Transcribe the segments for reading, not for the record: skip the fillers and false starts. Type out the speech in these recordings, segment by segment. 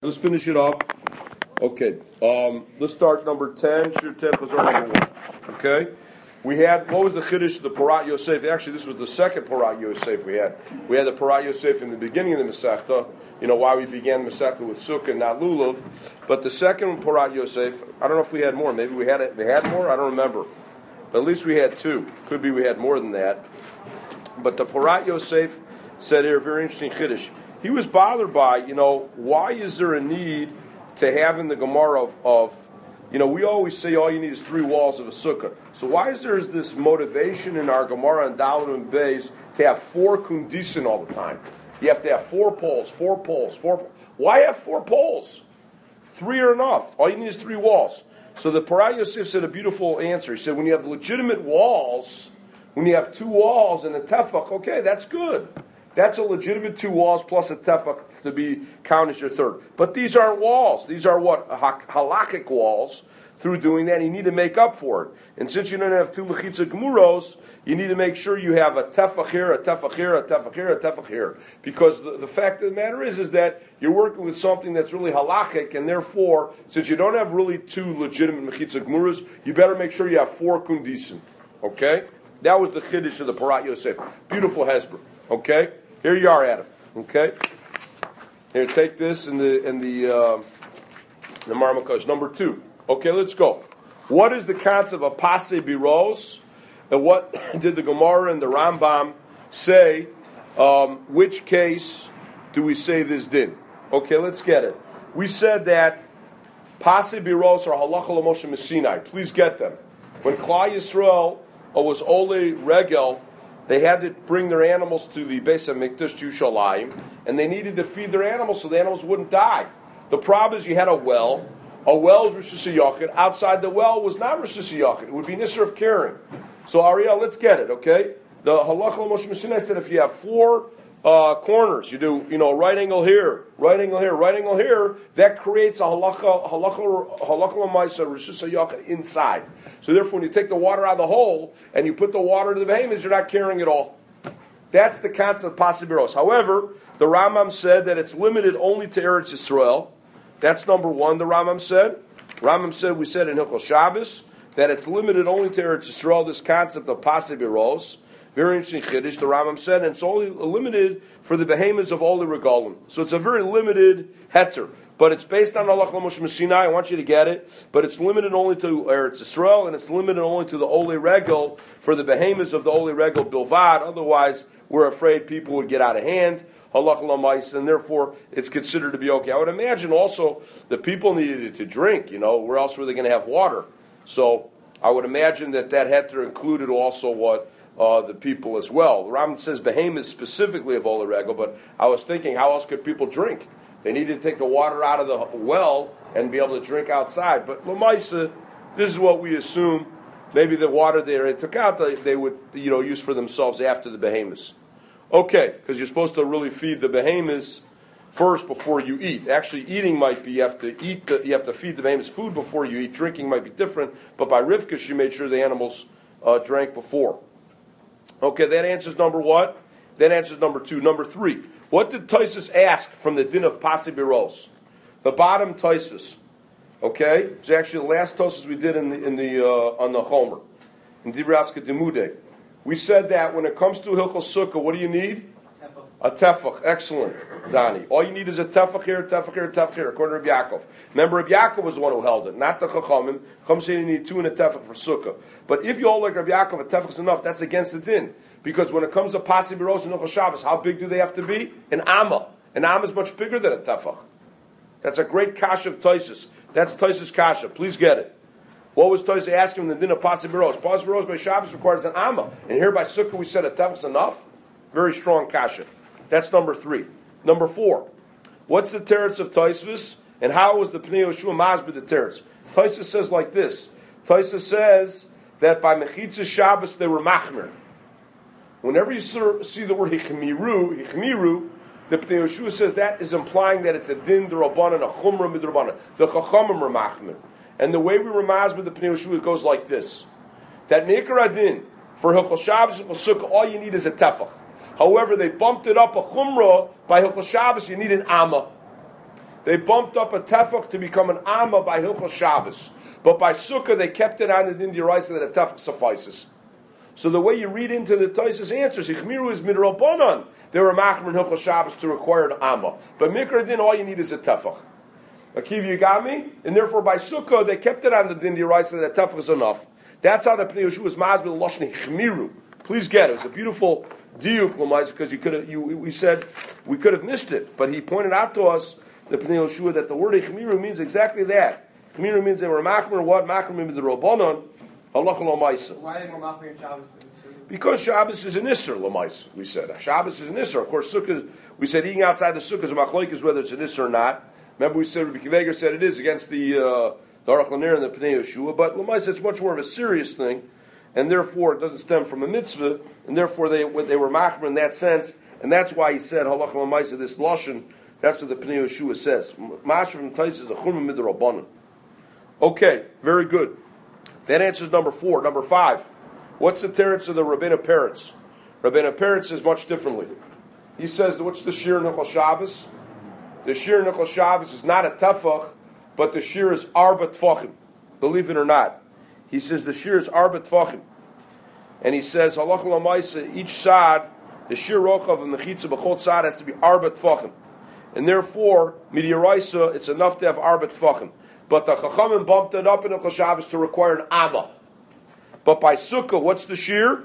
Let's finish it up. Okay, let's start number 10. Shir 10 was our number 1. Okay, we had, what was the Chiddush, the Parat Yosef? Actually, this was the second Parat Yosef we had. We had the Parat Yosef in the beginning of the Masechta, why we began the Masechta with Sukkah, not Lulav. But the second Parat Yosef, I don't know if we had more. Maybe we had more? I don't remember. But at least we had 2. Could be we had more than that. But the Parat Yosef said here, very interesting Chiddush. He was bothered by, why is there a need to have in the Gemara of we always say all you need is 3 walls of a sukkah. So why is there this motivation in our Gemara and Dalet and Beis to have 4 kundisin all the time? You have to have 4 poles, 4 poles, 4 poles. Why have 4 poles? 3 are enough. All you need is 3 walls. So the Parat Yosef said a beautiful answer. He said when you have legitimate walls, when you have 2 walls and a tefach, okay, that's good. That's a legitimate 2 walls plus a tefach to be counted as your third. But these aren't walls. These are what? Halakhic walls. Through doing that, you need to make up for it. And since you don't have 2 mechitza gemuros, you need to make sure you have a tefach here, a tefach here, a tefach here, a tefach here. Because the fact of the matter is that you're working with something that's really halakhic, and therefore, since you don't have really 2 legitimate mechitza gemuros, you better make sure you have 4 kundisim. Okay? That was the chiddush of the Parat Yosef. Beautiful hesber. Okay? Here you are, Adam. Okay? Here, take this in the Marmakosh. Number 2. Okay, let's go. What is the concept of Pasei Biros? And what did the Gemara and the Rambam say? Which case do we say this din? Okay, let's get it. We said that Pasei Biros are halacha l'Moshe Messinai. Please get them. When Klal Yisrael was Ole Regel, they had to bring their animals to the Beis HaMikdash, to Yerushalayim, and they needed to feed their animals so the animals wouldn't die. The problem is you had a well. A well is Rosh Hashanah. Outside the well was not Rosh Hashanah. It would be Nisr of Karen. So Ariel, let's get it, okay? The Halacha Moshe Messinai said if you have 4 corners, you do, right angle here, right angle here, right angle here, that creates a Halacha L'maisa Rosh Hashanah inside. So therefore, when you take the water out of the hole and you put the water to the behemoths, you're not carrying it all. That's the concept of Pasei Biros. However, the Rambam said that it's limited only to Eretz Yisrael. That's number 1, the Rambam said. We said in Hilchos Shabbos, that it's limited only to Eretz Yisrael, this concept of Pasei Biros. Very interesting chiddush, the Rambam said, and it's only limited for the behemoths of Oli Regalim. So it's a very limited heter. But it's based on Halacha Moshe Messinai, I want you to get it, but it's limited only to Eretz Yisrael, and it's limited only to the Oli Regel, for the behemoths of the Oli Regel Bilvad. Otherwise, we're afraid people would get out of hand. Halacha l'maisa, and therefore it's considered to be okay. I would imagine also the people needed it to drink. Where else were they going to have water? So I would imagine that heter included also what the people as well. The Rambam says behemoth specifically of Ole Regel, but I was thinking how else could people drink? They needed to take the water out of the well and be able to drink outside. But l'maisa, this is what we assume. Maybe the water they took out they would use for themselves after the behemoths. Okay, because you're supposed to really feed the behemoths first before you eat. Actually, eating might be you have to feed the behemoths food before you eat. Drinking might be different, but by Rivka she made sure the animals drank before. Okay, that answers number what? That answers number 2. Number 3. What did Tosfos ask from the din of Pasei Biros? The bottom Tosfos. Okay, it's actually the last Tosfos we did on the Chomer in Divrei Aska Demudei. We said that when it comes to Hilchos Sukkah, what do you need? A tefach. Excellent, Donnie. All you need is a tefach here, tefach here, tefach here, according to Rabbi Yaakov. Remember, Rabbi Yaakov was the one who held it, not the Chachamim. Chachamim say you need 2 and a tefach for Sukkah. But if you hold like Rabbi Yaakov, a tefach is enough, that's against the din. Because when it comes to Pasei Biros and Hilchos Shabbos, how big do they have to be? An amma. An amma is much bigger than a tefach. That's a great kasha of Tosfos. That's Tosfos kasha. Please get it. What was Tosfos asking in the din of Pasei Biros? Pasei Biros by Shabbos requires an amma. And here by Sukkah we said a tefach is enough. Very strong kasha. That's number 3. Number 4. What's the teretz of Tosfos? And how was the Pnei Yehoshua Masbid the teretz? Tosfos says like this. Tosfos says that by Mechitza Shabbos they were machmer. Whenever you see the word hichmiru, the Pnei Yehoshua says that is implying that it's a din d'Rabbanan, a chumrah midrabanan. The chachamim are machmer. And the way we ramaz with the Pnei Yehoshua goes like this. That Meikar Adin, for Hilchos Shabbos and Sukkah, all you need is a tefach. However, they bumped it up a chumrah by Hilchos Shabbos, you need an amma. they bumped up a tefach to become an amma by Hilchos Shabbos. But by Sukkah, they kept it on the din d'oraisa that a tefach suffices. So the way you read into the Tosfos answers, Ichmiru is midrabanan. They were machmer in Hilchos Shabbos to require an amma. But mikra din, all you need is a tefach. Akiva, you got me? And therefore, by Sukkah, they kept it on the din d'oraisa that a tefach is enough. That's how the Pnei Yehoshua is mazbil lashon Ichmiru. Please get it. It's a beautiful diuk, because we said we could have missed it, but he pointed out to us, the Pnei Yehoshua, that the word Ichmiru means exactly that. Ichmiru means they were machmer. What machmer means the Rabbanon. Halacha l'maisa. Why are they more machmer in Shabbos? Because Shabbos is an Isser l'maisa. We said Shabbos is an Isser. Of course, Sukkah. We said eating outside the Sukkah is a machlokes whether it's an Isser or not. Remember, we said Rabbi Kiveger said it is against the Aruch LaNer and the Pnei Yehoshua, but l'maisa it's much more of a serious thing, and therefore it doesn't stem from a mitzvah, and therefore they were machmer in that sense, and that's why he said halacha l'maisa this lashon. That's what the Pnei Yehoshua says. Mashra from Tais is a chumra midrabanan. Okay, very good. That answers number 4. Number 5. What's the teretz of the Rabbeinu Peretz? Rabbeinu Peretz says much differently. He says, what's the shir in Hilchos Shabbos? The shir in Hilchos Shabbos is not a tefach, but the shir is arba tefachim. Believe it or not. He says the shir is arba tefachim. And he says, halacha l'maisa, each sad, the shir rochav and the chitza b'chol sad has to be arba tefachim. And therefore, midiraisa, it's enough to have arba tefachim. But the Chachamim bumped it up in Hilchos Shabbos to require an amma. But by Sukkah, what's the shir?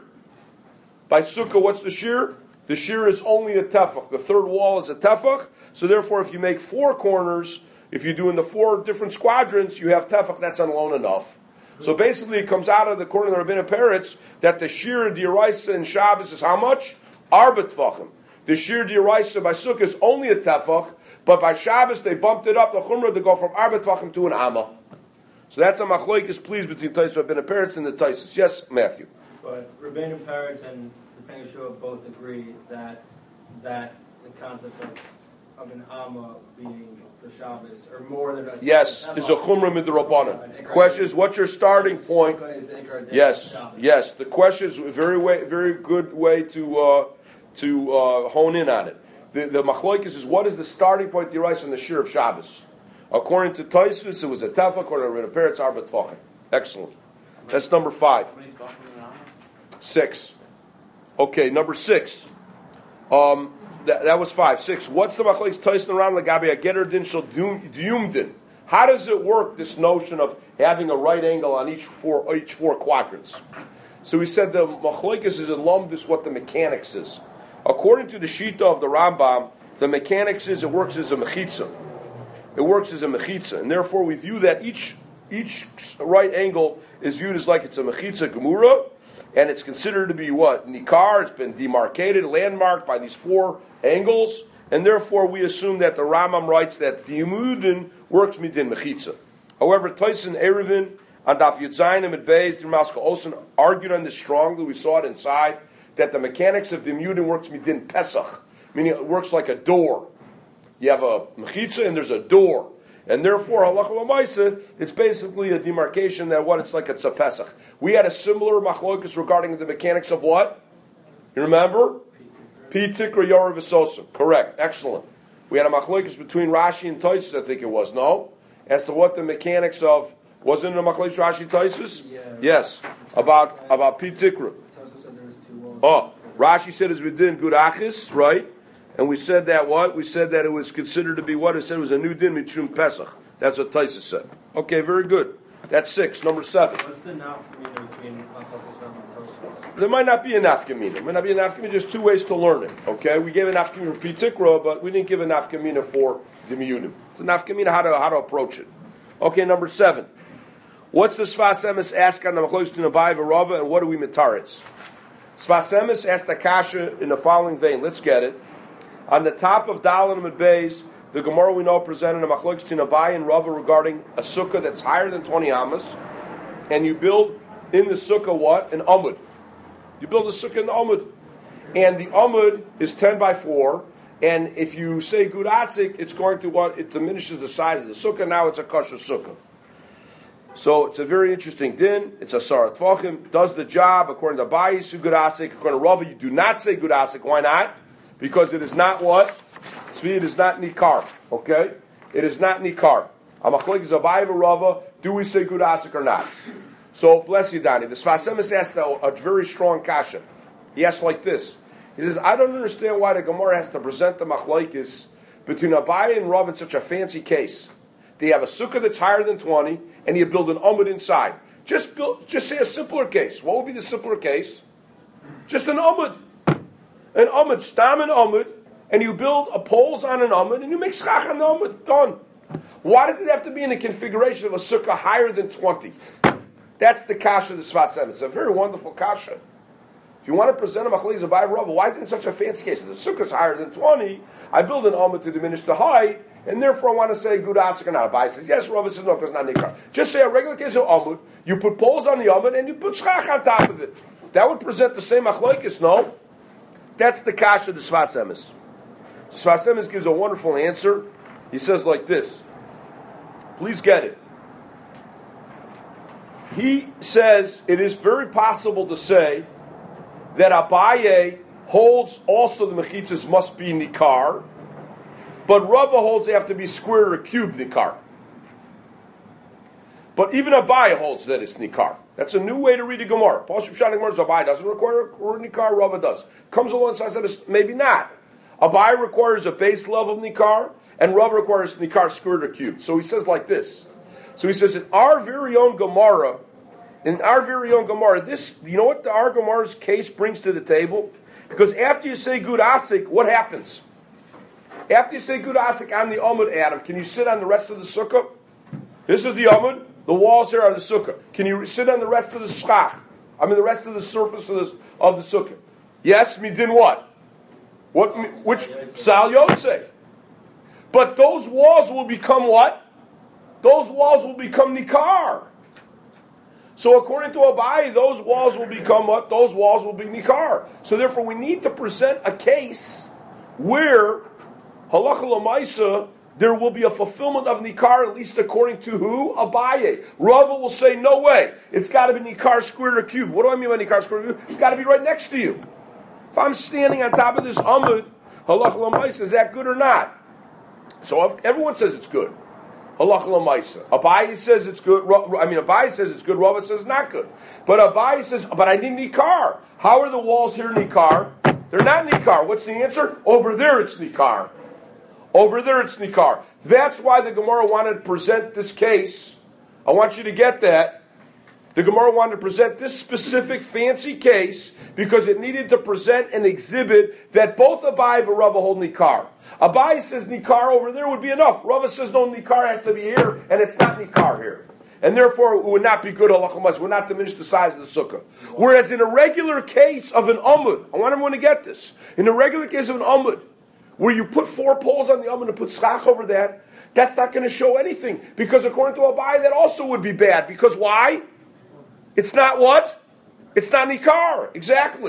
By Sukkah, what's the shir? The shir is only a tefach. The third wall is a tefach. So therefore, if you make 4 corners, if you do in the 4 different squadrons, you have tefach, that's alone enough. So basically, it comes out of the corner of the Rabbeinu Peretz that the shir d'oraisa in Shabbos is how much? Arba tefachim. The shir d'oraisa by Sukkah is only a tefach, but by Shabbos they bumped it up the chumrah to go from arba tefachim to an amma. So that's a machlokes, please, between Tosfos Rabbeinu Peretz and the Tosfos. Yes, Matthew. But Rabbeinu Peretz and the Pnei Yehoshua both agree that the concept of an amma being for Shabbos or more than a yes is a chumrah midrabanan. Question is, what's your starting point? Yes. The question is a very good way to hone in on it. The machlokes is what is the starting point d'oraisa in the shir of Shabbos? According to Tosfos, it was a tefach. According to Rabbeinu Peretz, arba tefachim. Excellent. That's number 5. 6. Okay, number 6. That was 5. 6. What's the machlokes Tosfos and Ram Lagabi a getter din shel diyumdin? How does it work? This notion of having a right angle on each four quadrants. So we said the machlokes is in lumdus what the mechanics is. According to the Shita of the Rambam, the mechanics is it works as a mechitza. It works as a mechitza, and therefore we view that each right angle is viewed as like it's a mechitza gemura, and it's considered to be what? Nikar, it's been demarcated, landmarked by these 4 angles, and therefore we assume that the Rambam writes that the Yemudin works midin mechitza. However, Tyson Erevin on Daf Yud Zayin and Beis Maskal Olson argued on this strongly. We saw it inside that the mechanics of the Yemudin works midin Pesach, meaning it works like a door. You have a mechitza and there's a door. And therefore, halacha l'maisa, it's basically a demarcation that what it's like it's a Pesach. We had a similar machlokes regarding the mechanics of what? You remember? Pi tikra yorav v'sosim. Correct. Excellent. We had a machlokes between Rashi and Tosfos, I think it was, no? As to what the mechanics of, wasn't it a machlokes Rashi Tosfos? Yeah. Yes. About Pi tikra. Rashi said it's within Gudachis, right? And we said that what? We said that it was considered to be what? It said it was a new din mitchum Pesach. That's what Tosfos said. Okay, very good. That's 6. Number 7. What's the nafkamina between machlokes Ram and Tosfos? There might not be a nafkamina. There might not be a nafkamina. There's 2 ways to learn it. Okay, we gave a nafkamina for Pitikra, but we didn't give a nafkamina for the miyudim. It's a nafkamina how to approach it. Okay, number 7. What's the Sfas Emes ask on the machlokes to Abai v'Rava, and what do we mitaritz? Sfas Emes asked the kasha in the following vein. Let's get it. On the top of Dalan and Beis, the Gemara we know presented a machlokes to Abai and Rava regarding a sukkah that's higher than 20 amas, and you build in the sukkah what? An amud. You build a sukkah in the amud, and the amud is 10 by 4. And if you say gud asik, it's going to what? It diminishes the size of the sukkah. Now it's a kosher sukkah. So it's a very interesting din. It's a sarat tvachim. Does the job according to Abai. You gud asik. According to Rava, you do not say gud asik. Why not? Because it is not what? Tzvi, it is not nikar. Okay? it is not nikar. Amachlekes Abaye and Rava, do we say good asik or not? So, bless you, Donnie. The Sfas Emes asked a very strong kasha. He asked like this. He says, I don't understand why the Gemara has to present the machlekes between Abaye and Rava in such a fancy case. They have a sukkah that's higher than 20, and you build an amud inside. Just say a simpler case. What would be the simpler case? Just an amud. An amud, stam an amud, and you build a poles on an amud, and you make schach on the amud. Done. Why does it have to be in the configuration of a sukkah higher than 20? That's the kasha of the Sfas Emes. It's a very wonderful kasha. If you want to present a machlekes Abaye Rava, why is it in such a fancy case? If the sukkah is higher than 20, I build an amud to diminish the height, and therefore I want to say good asik or not. Abaye says yes, Rava says no, because it's not nikar. Just say a regular case of amud, you put poles on the amud, and you put schach on top of it. That would present the same machlekes, no? That's the kasha of the Sfas Emes. Sfas Emes gives a wonderful answer. He says like this. Please get it. He says it is very possible to say that Abaye holds also the mechitzas must be nikar, but Rava holds they have to be square or cube nikar. But even Abaye holds that it's nikar. That's a new way to read the Gemara. Pashup Shani Gemara's Abaye doesn't require nikar, Rava does. Comes along and says maybe not. Abaye requires a base level of nikar, and Rava requires nikar squared or cubed. So he says like this. So he says in our very own Gemara, this, you know what our Gemara's case brings to the table? Because after you say good asik, what happens? After you say good asik on the amud, Adam, can you sit on the rest of the sukkah? This is the amud. The walls here are the sukkah. Can you sit on the rest of the schach? The rest of the surface of the sukkah. Yes, midin what? Which Sal Yotze. But those walls will become what? Those walls will become nikar. So according to Abaye, those walls will become what? Those walls will be nikar. So therefore we need to present a case where halacha l'maisa there will be a fulfillment of nikar, at least according to who? Abaye. Rava will say, no way. It's got to be nikar squared or cubed. What do I mean by nikar squared or cubed? It's got to be right next to you. If I'm standing on top of this amud, halacha l'maisa, is that good or not? So if everyone says it's good. Halacha l'maisa. Abaye says it's good. Abaye says it's good. Rava says not good. But Abaye says, but I need nikar. How are the walls here nikar? They're not nikar. What's the answer? Over there it's nikar. Over there it's nikar. That's why the Gemara wanted to present this case. I want you to get that. The Gemara wanted to present this specific fancy case because it needed to present an exhibit that both Abaye and Rava hold nikar. Abaye says nikar over there would be enough. Rava says no, nikar has to be here, and it's not nikar here. And therefore it would not be good halacha l'maisa, would not diminish the size of the sukkah. Whereas in a regular case of an amud, I want everyone to get this, in a regular case of an amud, where you put 4 poles on the amud and put schach over that, that's not going to show anything. Because according to Abaye, that also would be bad. Because why? It's not what? It's not nikar. Exactly.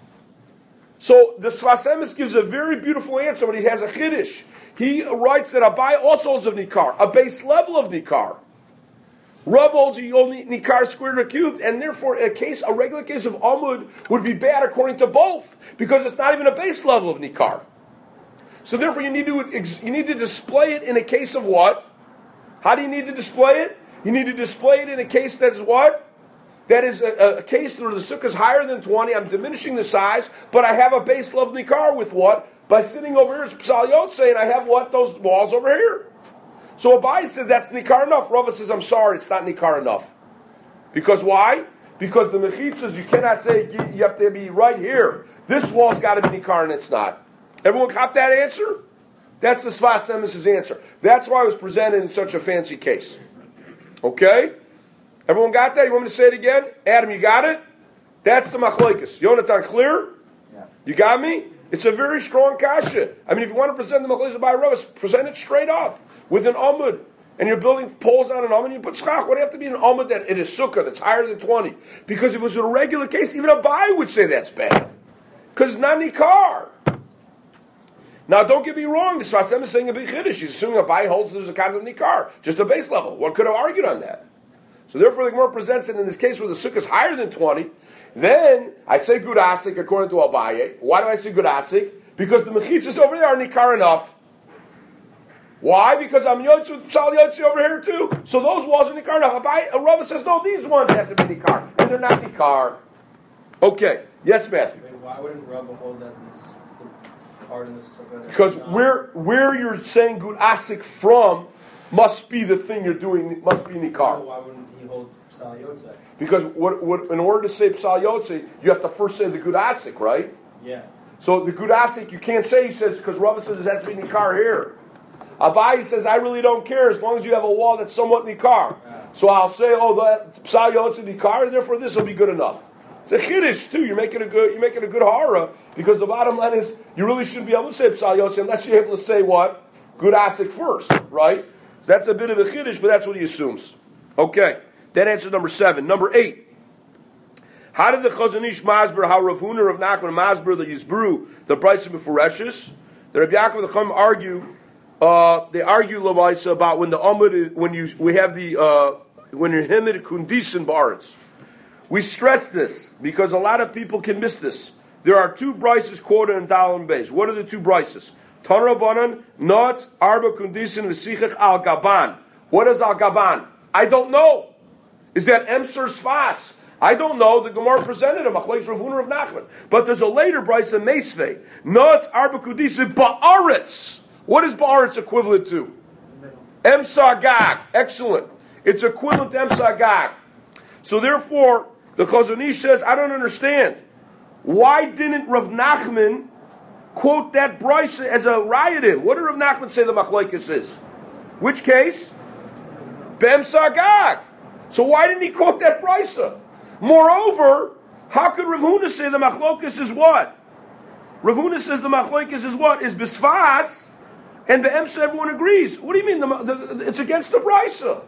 So the Sfas Emes gives a very beautiful answer, but he has a chiddush. He writes that Abaye also holds of nikar, a base level of nikar. Rav holds you only nikar squared or cubed, and therefore a regular case of amud would be bad according to both, because it's not even a base level of nikar. So therefore you need to display it in a case of what? How do you need to display it? You need to display it in a case that is what? That is a case where the sukkah is higher than 20. I'm diminishing the size, but I have a base level nikar with what? By sitting over here, it's psal yotze, and I have what? Those walls over here. So Abaye said that's nikar enough. Rava says, I'm sorry, it's not nikar enough. Because why? Because the mechitzas, you cannot say you have to be right here. This wall's got to be nikar, and it's not. Everyone caught that answer? That's the Sfas Emes' answer. That's why it was presented in such a fancy case. Okay? Everyone got that? You want me to say it again? Adam, you got it? That's the machlokes. Yonatan, clear? Yeah. You got me? It's a very strong kasha. If you want to present the machlokes by Rava, present it straight up with an amud. And you're building poles on an amud, and you put schach. What do you have to be an amud that it is sukkah that's higher than 20? Because if it was a regular case, even Abaye would say that's bad. Because it's not nikar. Now, don't get me wrong. The Sfas Emes is saying a big chiddush. He's assuming Abaye holds there's a concept of nikar, just a base level. One could have argued on that. So therefore, the Gemara presents it in this case where the sukkah is higher than 20. Then I say good asik according to Abaye. Why do I say good asik? Because the mechitzas over there are nikar enough. Why? Because I'm yotzi with psal yotzi over here too. So those walls are nikar. Now, Rava says, no, these ones have to be nikar. And they're not nikar. Okay. Yes, Matthew. Why wouldn't Rava hold that the part in this sukkah? Because where you're saying good asik from must be the thing you're doing, must be nikar. Why wouldn't he hold psal yotzi? Because in order to say psal yotzi, you have to first say the good asik, right? Yeah. So the good asik, you can't say, he says, because Rava says it has to be nikar here. Abai says, I really don't care as long as you have a wall that's somewhat nikar. So I'll say, the psal yotzi nikar, therefore this will be good enough. It's a chiddush too. You're making a good hara, because the bottom line is you really shouldn't be able to say psal yotzi unless you're able to say what? Good asik first, right? That's a bit of a chiddush, but that's what he assumes. Okay, that answer number 7. Number 8. How did the Chazon Ish masber, how Rav Huna, Rav Nachman masber, the Yisbru, the Brisa Mefureshes? The Rabbi Yaakov the Chum argue. They argue Lamaisa about when the Amud, when you're Himid Kundisen Baritz. We stress this because a lot of people can miss this. There are 2 brises quoted in Dalam Beis. What are the 2 brises? Tanra Banan, Not, Arba Kundisen, Vesichach Al Gaban. What is Al Gaban? I don't know. Is that Emser Sfas? I don't know. The Gemara presented him, Achlais Rav Huna of Nachman. But there's a later brise in Meisvei. Not, Arba Kundisen, Ba'aretz. What is Ba'aretz equivalent to? Emsagag. Excellent. It's equivalent to Emsagag. So therefore, the Chazon Ish says, I don't understand. Why didn't Rav Nachman quote that brisa as a riot? What did Rav Nachman say the machlokes is? Which case? B'emsagag. So why didn't he quote that brisa? Moreover, how could Rav Huna say the machlokes is what? Rav Huna says the machlokes is what? Is bisfas, and be'emsa everyone agrees. What do you mean? It's against the brisa.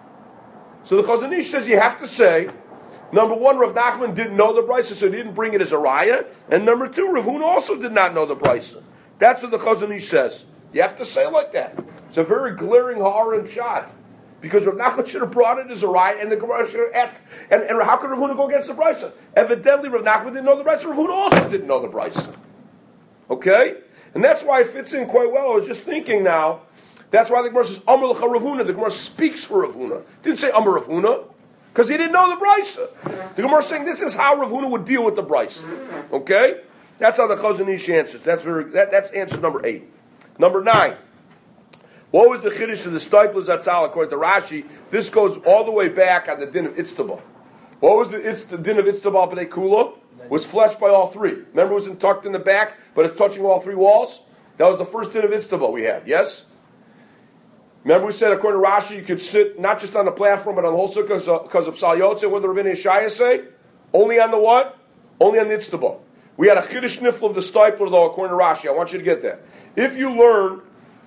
So the Chazon Ish says you have to say, number 1, Rav Nachman didn't know the brisa, so he didn't bring it as a raya. And number 2, Rav Huna also did not know the brisa. That's what the Chazon Ish says. You have to say it like that. It's a very glaring ha'arim shot. Because Rav Nachman should have brought it as a raya, and the Gemara should have asked, and how could Rav Huna go against the brisa? Evidently, Rav Nachman didn't know the brisa. Rav Huna also didn't know the brisa. Okay? And that's why it fits in quite well. I was just thinking now, that's why the Gemara says, Amar l'cha Rav Huna. The Gemara speaks for Rav Huna. Didn't say Amar Rav Huna, because he didn't know the brisa. The Gemara is saying this is how Rav Huna would deal with the brisa. Okay? That's how the Chazon Ish answers. That's answer number 8. Number 9. What was the chiddush of the Steipler Zatzal according to Rashi? This goes all the way back on the din of Itztabah. What was the din of Itztabah B'nei Kula? Was fleshed by all 3. Remember it was tucked in the back, but it's touching all 3 walls? That was the first din of Itztabah we had, yes? Remember we said according to Rashi you could sit not just on the platform but on the whole sukkah because of Psal Yotze. What did Rabbeinu Yeshaya say? Only on the what? Only on the Itztabah. We had a chiddush nifl of the Steipler though according to Rashi. I want you to get that. If you learn,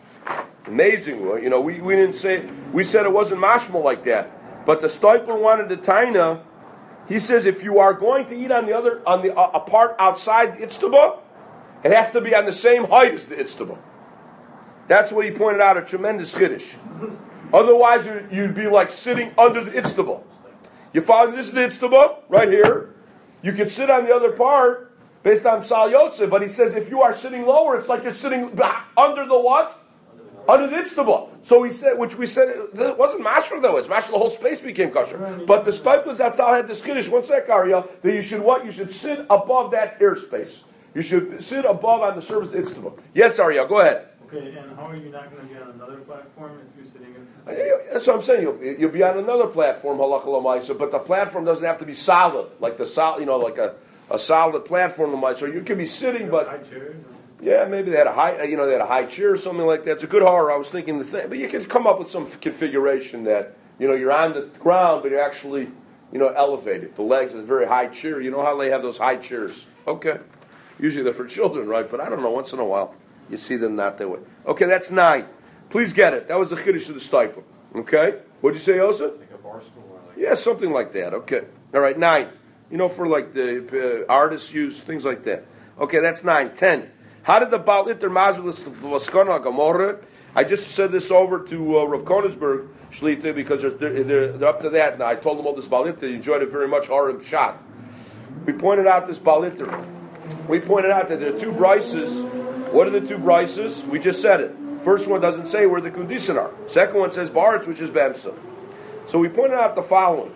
amazing, we didn't say, we said it wasn't mashmal like that. But the Steipler wanted the taina. He says if you are going to eat on a part outside the Itztabah, it has to be on the same height as the Itztabah. That's what he pointed out, a tremendous chiddush. Otherwise, you'd be like sitting under the Itztabah. You follow? This is the Itztabah, right here. You could sit on the other part based on Psal Yotze, but he says if you are sitting lower, it's like you're sitting under the what? Under the Itztabah. So he said, which we said, it wasn't mashra though, it's mashra, the whole space became kosher. But the Steipler Zatzal had this chiddush, one sec, Arya, that you should what? You should sit above that airspace. You should sit above on the surface of the Itztabah. Yes, Arya, go ahead. Okay, and how are you not going to be on another platform if you're sitting at the stage? That's what I'm saying. You'll be on another platform, halacha l'maisa, but the platform doesn't have to be solid, like like a solid platform l'maisa. Or you can be sitting, but high chairs. Yeah, maybe they had a high chair or something like that. It's a good horror. I was thinking the thing, but you can come up with some configuration that you're on the ground, but you're actually elevated. The legs are a very high chair. You know how they have those high chairs? Okay, usually they're for children, right? But I don't know. Once in a while, you see them not that way. Okay, that's 9. Please get it. That was the chiddush of the Steipler. Okay, what did you say, Osa? Like a bar stool. Yeah, something like that. Okay, all right, 9. For like the artists use things like that. Okay, that's 9. 10. How did the Baal Iter Mazvil Vaskana Gamorah? I just said this over to Rav Koenigsberg Shlita because they're up to that. Now I told them all this Baal Iter. He enjoyed it very much. Harim Shot. We pointed out this Baal Iter. We pointed out that there are 2 brises. What are the 2 brises? We just said it. First one doesn't say where the kundisin are. Second one says baritz, which is b'emsa. So we pointed out the following.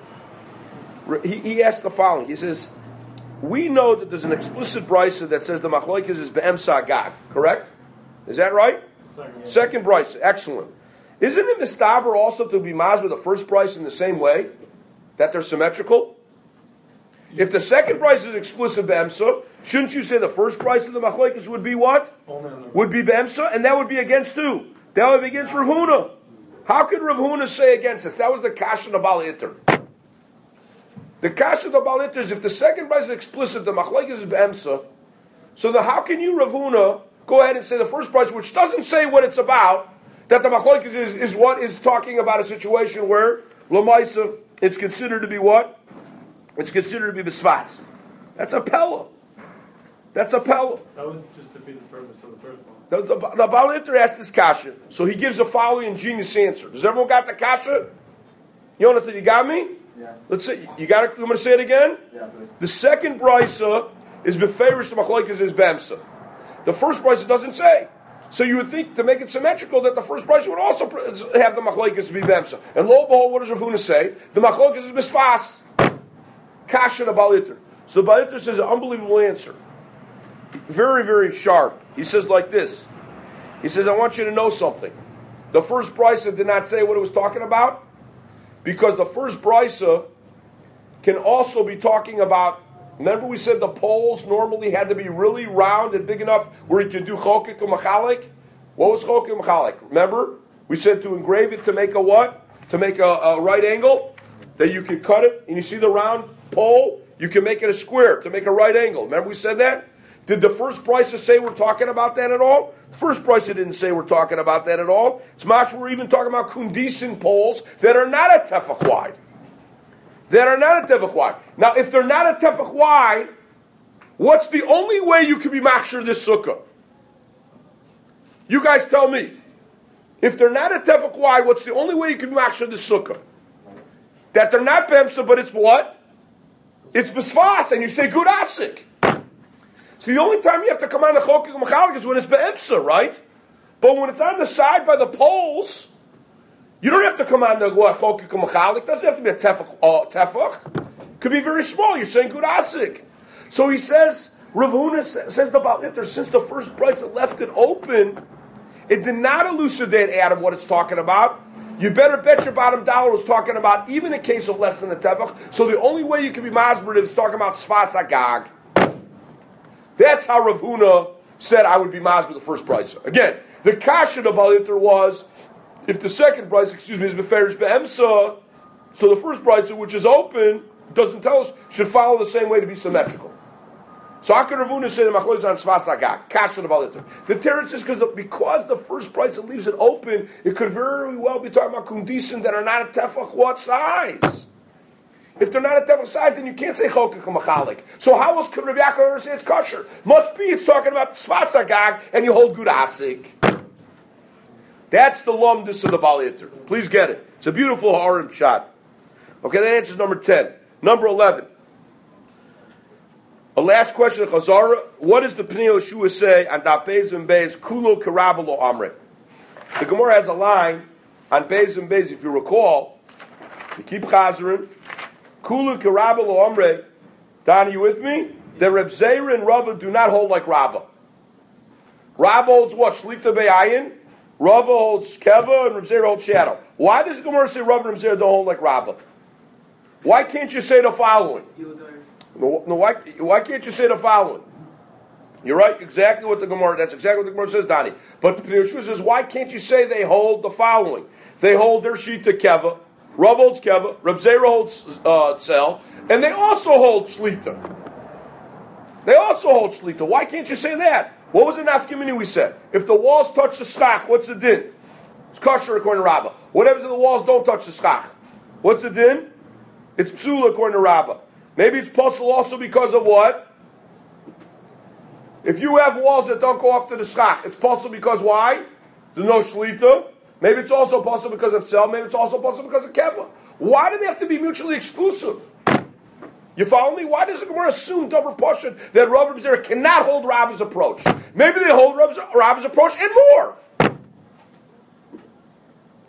He asked the following. He says, we know that there's an explicit brisa that says the machlokes is b'emsa agag. Correct? Is that right? Second brisa. Excellent. Isn't it mistaber also to be maz with the first brisa in the same way? That they're symmetrical? If the second brisa is explicit b'emsa, shouldn't you say the first brisa of the machlokes would be what? Would be b'emsa, and that would be against who? That would be against Rav Huna. How could Rav Huna say against this? That was the kasha of Bal Iter. The kasha of Bal Iter is if the second brisa is explicit, the machlokes is b'emsa. So how can you, Rav Huna, go ahead and say the first brisa, which doesn't say what it's about, that the machlokes is what is talking about a situation where l'maisa it's considered to be what? It's considered to be bisvas. That's a pella. That's a pella. That would just defeat the purpose of the first one. The Baal Iter asked this kasha, so he gives the following ingenious answer. Does everyone got the kasha? Yonatan, you got me? Yeah. Let's see. You got it? You want to say it again? Yeah, please. The second brisa is beferish the machlokes is b'emsa. The first brisa doesn't say. So you would think to make it symmetrical that the first brisa would also have the machlokes be b'emsa. And lo and behold, what does Rav Huna say? The machlokes is bisvas. Kasha the Baal Iter. So the Baal Iter says an unbelievable answer. Very, very sharp. He says like this. He says, I want you to know something. The first brisa did not say what it was talking about, because the first brisa can also be talking about, remember we said the poles normally had to be really round and big enough where you could do chokik or machalik? What was chokik or machalik? Remember? We said to engrave it to make a what? To make a right angle? That you could cut it, and you see the round pole? You can make it a square to make a right angle. Remember we said that? Did the first brisa say we're talking about that at all? The first brisa didn't say we're talking about that at all. It's mash, we're even talking about kundisin poles that are not a tefach wide. That are not a tefach wide. Now, if they're not a tefach wide, what's the only way you can be machshir this sukkah? You guys tell me. If they're not a tefach wide, what's the only way you can be machshir this sukkah? That they're not b'emsa, but it's what? It's bisvas, and you say good asik. So the only time you have to come on the chokik machalik is when it's be'emsa, right? But when it's on the side by the poles, you don't have to come on the chokik machalik. It doesn't have to be a tefach. Could be very small. You're saying good asik. So he says, Rav Huna says the Baal Iter, since the first brisa left it open, it did not elucidate Adam what it's talking about. You better bet your bottom dollar was talking about even a case of less than the tefach. So the only way you can be masber is talking about sfas agag. That's how Rav Huna said I would be maz with the first brisa. Again, the kasha of Baal Iter was, if the second brisa, is beferish be'emsa, so the first brisa, which is open, doesn't tell us, should follow the same way to be symmetrical. So how could Rav Huna say the machlokes on sfas agag? Kasha of Baal Iter. The teretz is because the first brisa leaves it open, it could very well be talking about kundisin that are not a tefach what size. If they're not a tefach size, then you can't say chokik or machalik. So how else could Rabbi Yaakov ever say it's kosher? Must be it's talking about sfas agag, and you hold good asik. That's the lumdus of the Baal Iter. Please get it. It's a beautiful harim shot. Okay, that answers number 10. Number 11. A last question of Chazara. What does the Pnei Yehoshua say on Daf Beis and Beis Kulo Karabalo Amre? The Gemara has a line on Beis and Beis, if you recall. You keep Chazarin. Kulu Karabalo Amre. Don, are you with me? The Reb Zeir and Rava do not hold like Rabba. Rabba holds what? Shlita Be'ayin. Rava holds Keva and Reb Zeir holds Shadow. Why does the Gemara say Rava and Reb Zeir don't hold like Rabba? Why can't you say the following? No, why can't you say the following? You're right, exactly what the Gemara, that's exactly what the Gemara says, Donnie. But the Yeshua says, why can't you say they hold the following? They hold their Shita Keva, Rav holds Keva, Reb Zeir holds Tzel, and they also hold Shlita. They also hold Shlita. Why can't you say that? What was the nafkamini we said? If the walls touch the schach, what's the din? It's kosher according to Rabbah. What happens if the walls don't touch the schach? What's the din? It's psula according to Rabbah. Maybe it's possible also because of what? If you have walls that don't go up to the schach, it's possible because why? There's no shlita. Maybe it's also possible because of Tzel. Maybe it's also possible because of Keva. Why do they have to be mutually exclusive? You follow me? Why does the Gemara assume Dover Pasha that Rav Zer cannot hold Rabba's approach? Maybe they hold Rabba's approach and more.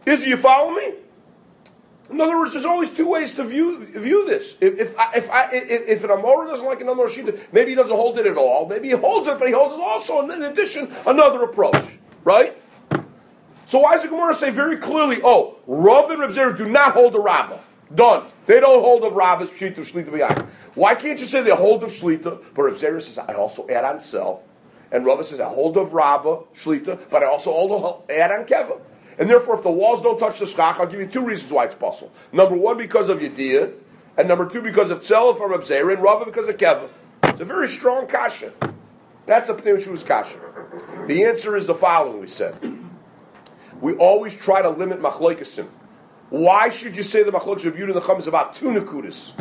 Izzy, you follow me? In other words, there's always two ways to view this. If an Amora doesn't like another Shita, maybe he doesn't hold it at all. Maybe he holds it, but he holds it also, in addition, another approach. Right? So why does the Gemara say very clearly, Rav and Reb Zera do not hold a Rabbah? Done. They don't hold of Rabbah's Shita, Shlita B'Yayin. Why can't you say they hold of Shlita, but Reb Zera says, I also add on Sel. And Rav says, I hold of Rabbah, Shlita, but I also add on Keva. And therefore, if the walls don't touch the schach, I'll give you two reasons why it's possible. Number one, because of Yediyah, and number two, because of Tzelef or Reb Zera, and Rava because of Keva. It's a very strong kasha. That's a Pnei Yeshua's kasha. The answer is the following, we said. We always try to limit machlokes. Why should you say the machlokes of Yud and the Chum is about two nekudas?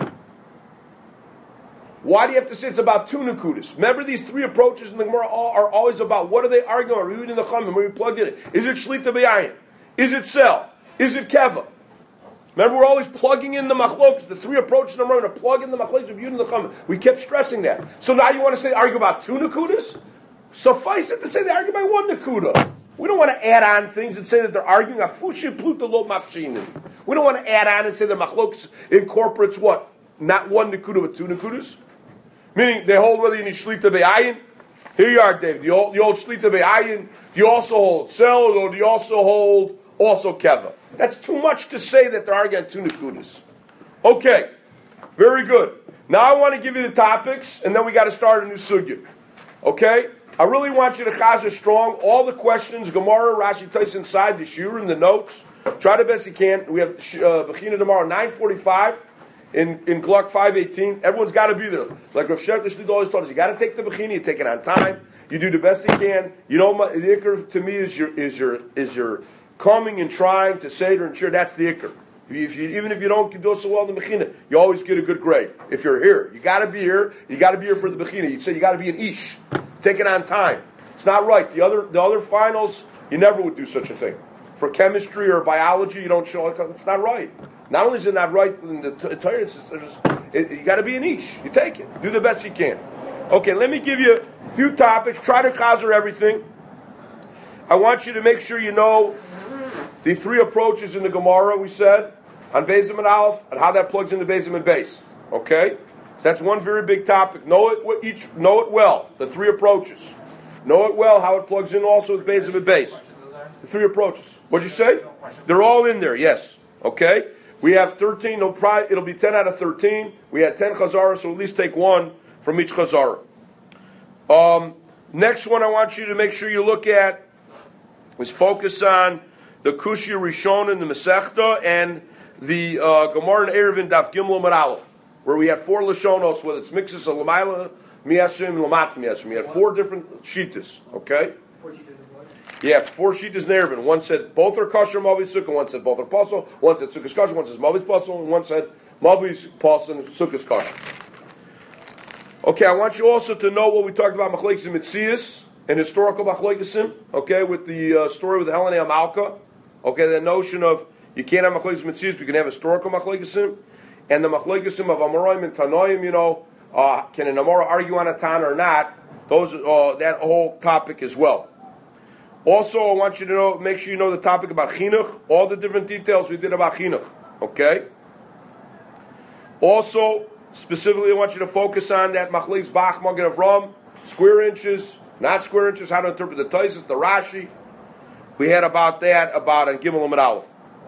Why do you have to say it's about two nekudas? Remember, these three approaches in the Gemara are always about what are they arguing about? Yud and the Chum, and when we plugged in it, is it Shlita B'Yayin? Is it Sel? Is it Keva? Remember, we're always plugging in the machlokes. The three approaches in the Gemara to plug in the machlokes of Yud and the Chum. We kept stressing that. So now you want to say argue about two nekudas? Suffice it to say they argue by one nekuda. We don't want to add on things and say that they're arguing. We don't want to add on and say that machlokes incorporates what? Not one nekuda, but two nekudas? Meaning, they hold whether you need Shlita B'Ayin. Here you are, Dave. You hold Shlita B'Ayin. Do you also hold Sel, or do you also hold Keva? That's too much to say that they're arguing two nekudas. Okay, very good. Now I want to give you the topics, and then we got to start a new sugya. Okay? I really want you to chazer strong. All the questions, Gemara, Rashi, Tais inside the shiur and the notes. Try the best you can. We have Bechina tomorrow, 9:45 in Gluck 5:18. Everyone's got to be there. Like Rav Shech Shlit always told us, you got to take the Bechina. You take it on time. You do the best you can. You know, the ikr to me is your coming and trying to seder and shir. That's the ikr. Even if you don't do so well in the Bechina, you always get a good grade. If you're here, you got to be here. You got to be here for the Bechina. You say you got to be an ish. Take it on time. It's not right. The other finals, you never would do such a thing. For chemistry or biology, you don't show it. It's not right. Not only is it not right in the Torah, you got to be an ish. You take it. Do the best you can. Okay, let me give you a few topics. Try to chazer everything. I want you to make sure you know the three approaches in the Gemara, we said, on Bezim and Aleph, and how that plugs into Bezim and Beis. Okay? That's one very big topic. Know it well. The three approaches. Know it well how it plugs in also with Beis and Beis. The three approaches. What'd you say? They're all in there. Yes. Okay. We have 13. It'll be 10 out of 13. We had 10 chazara, so at least take one from each chazara. Next one I want you to make sure you look at is focus on the Kushya Rishon and the Masechta and the Gemara and Erevin Daf Gimel Amud Aleph, where we had four Lashonos, whether it's mixes of Lamaila, Miyasim, and Lamat Miyasim. We had four different Shitas, okay? 4 Shitas of what? Yeah, 4 Shitas Nervin. One said both are kosher Mavis Sukkah, one said both are Pasul, one said Sukkah's kosher, one says Mavis Pasul, and one said Mavis Pasul and Sukkah's kosher. Okay, I want you also to know what we talked about Machlekes and Mitzias, and historical Machlekes, okay, with the story with Helene Amalka. Okay, the notion of you can't have Machlekes and Mitzias, we can have historical Machlekes. And the Machlokesim of Amoraim and Tanoim, can an Amora argue on a Tan or not? Those, that whole topic as well. Also, I want you to make sure you know the topic about Chinuch, all the different details we did about Chinuch. Okay? Also, specifically, I want you to focus on that Machlekes Bach Magen Avram, square inches, not square inches, how to interpret the Taisus, the Rashi. We had about that, about on Gimel Amud Aleph.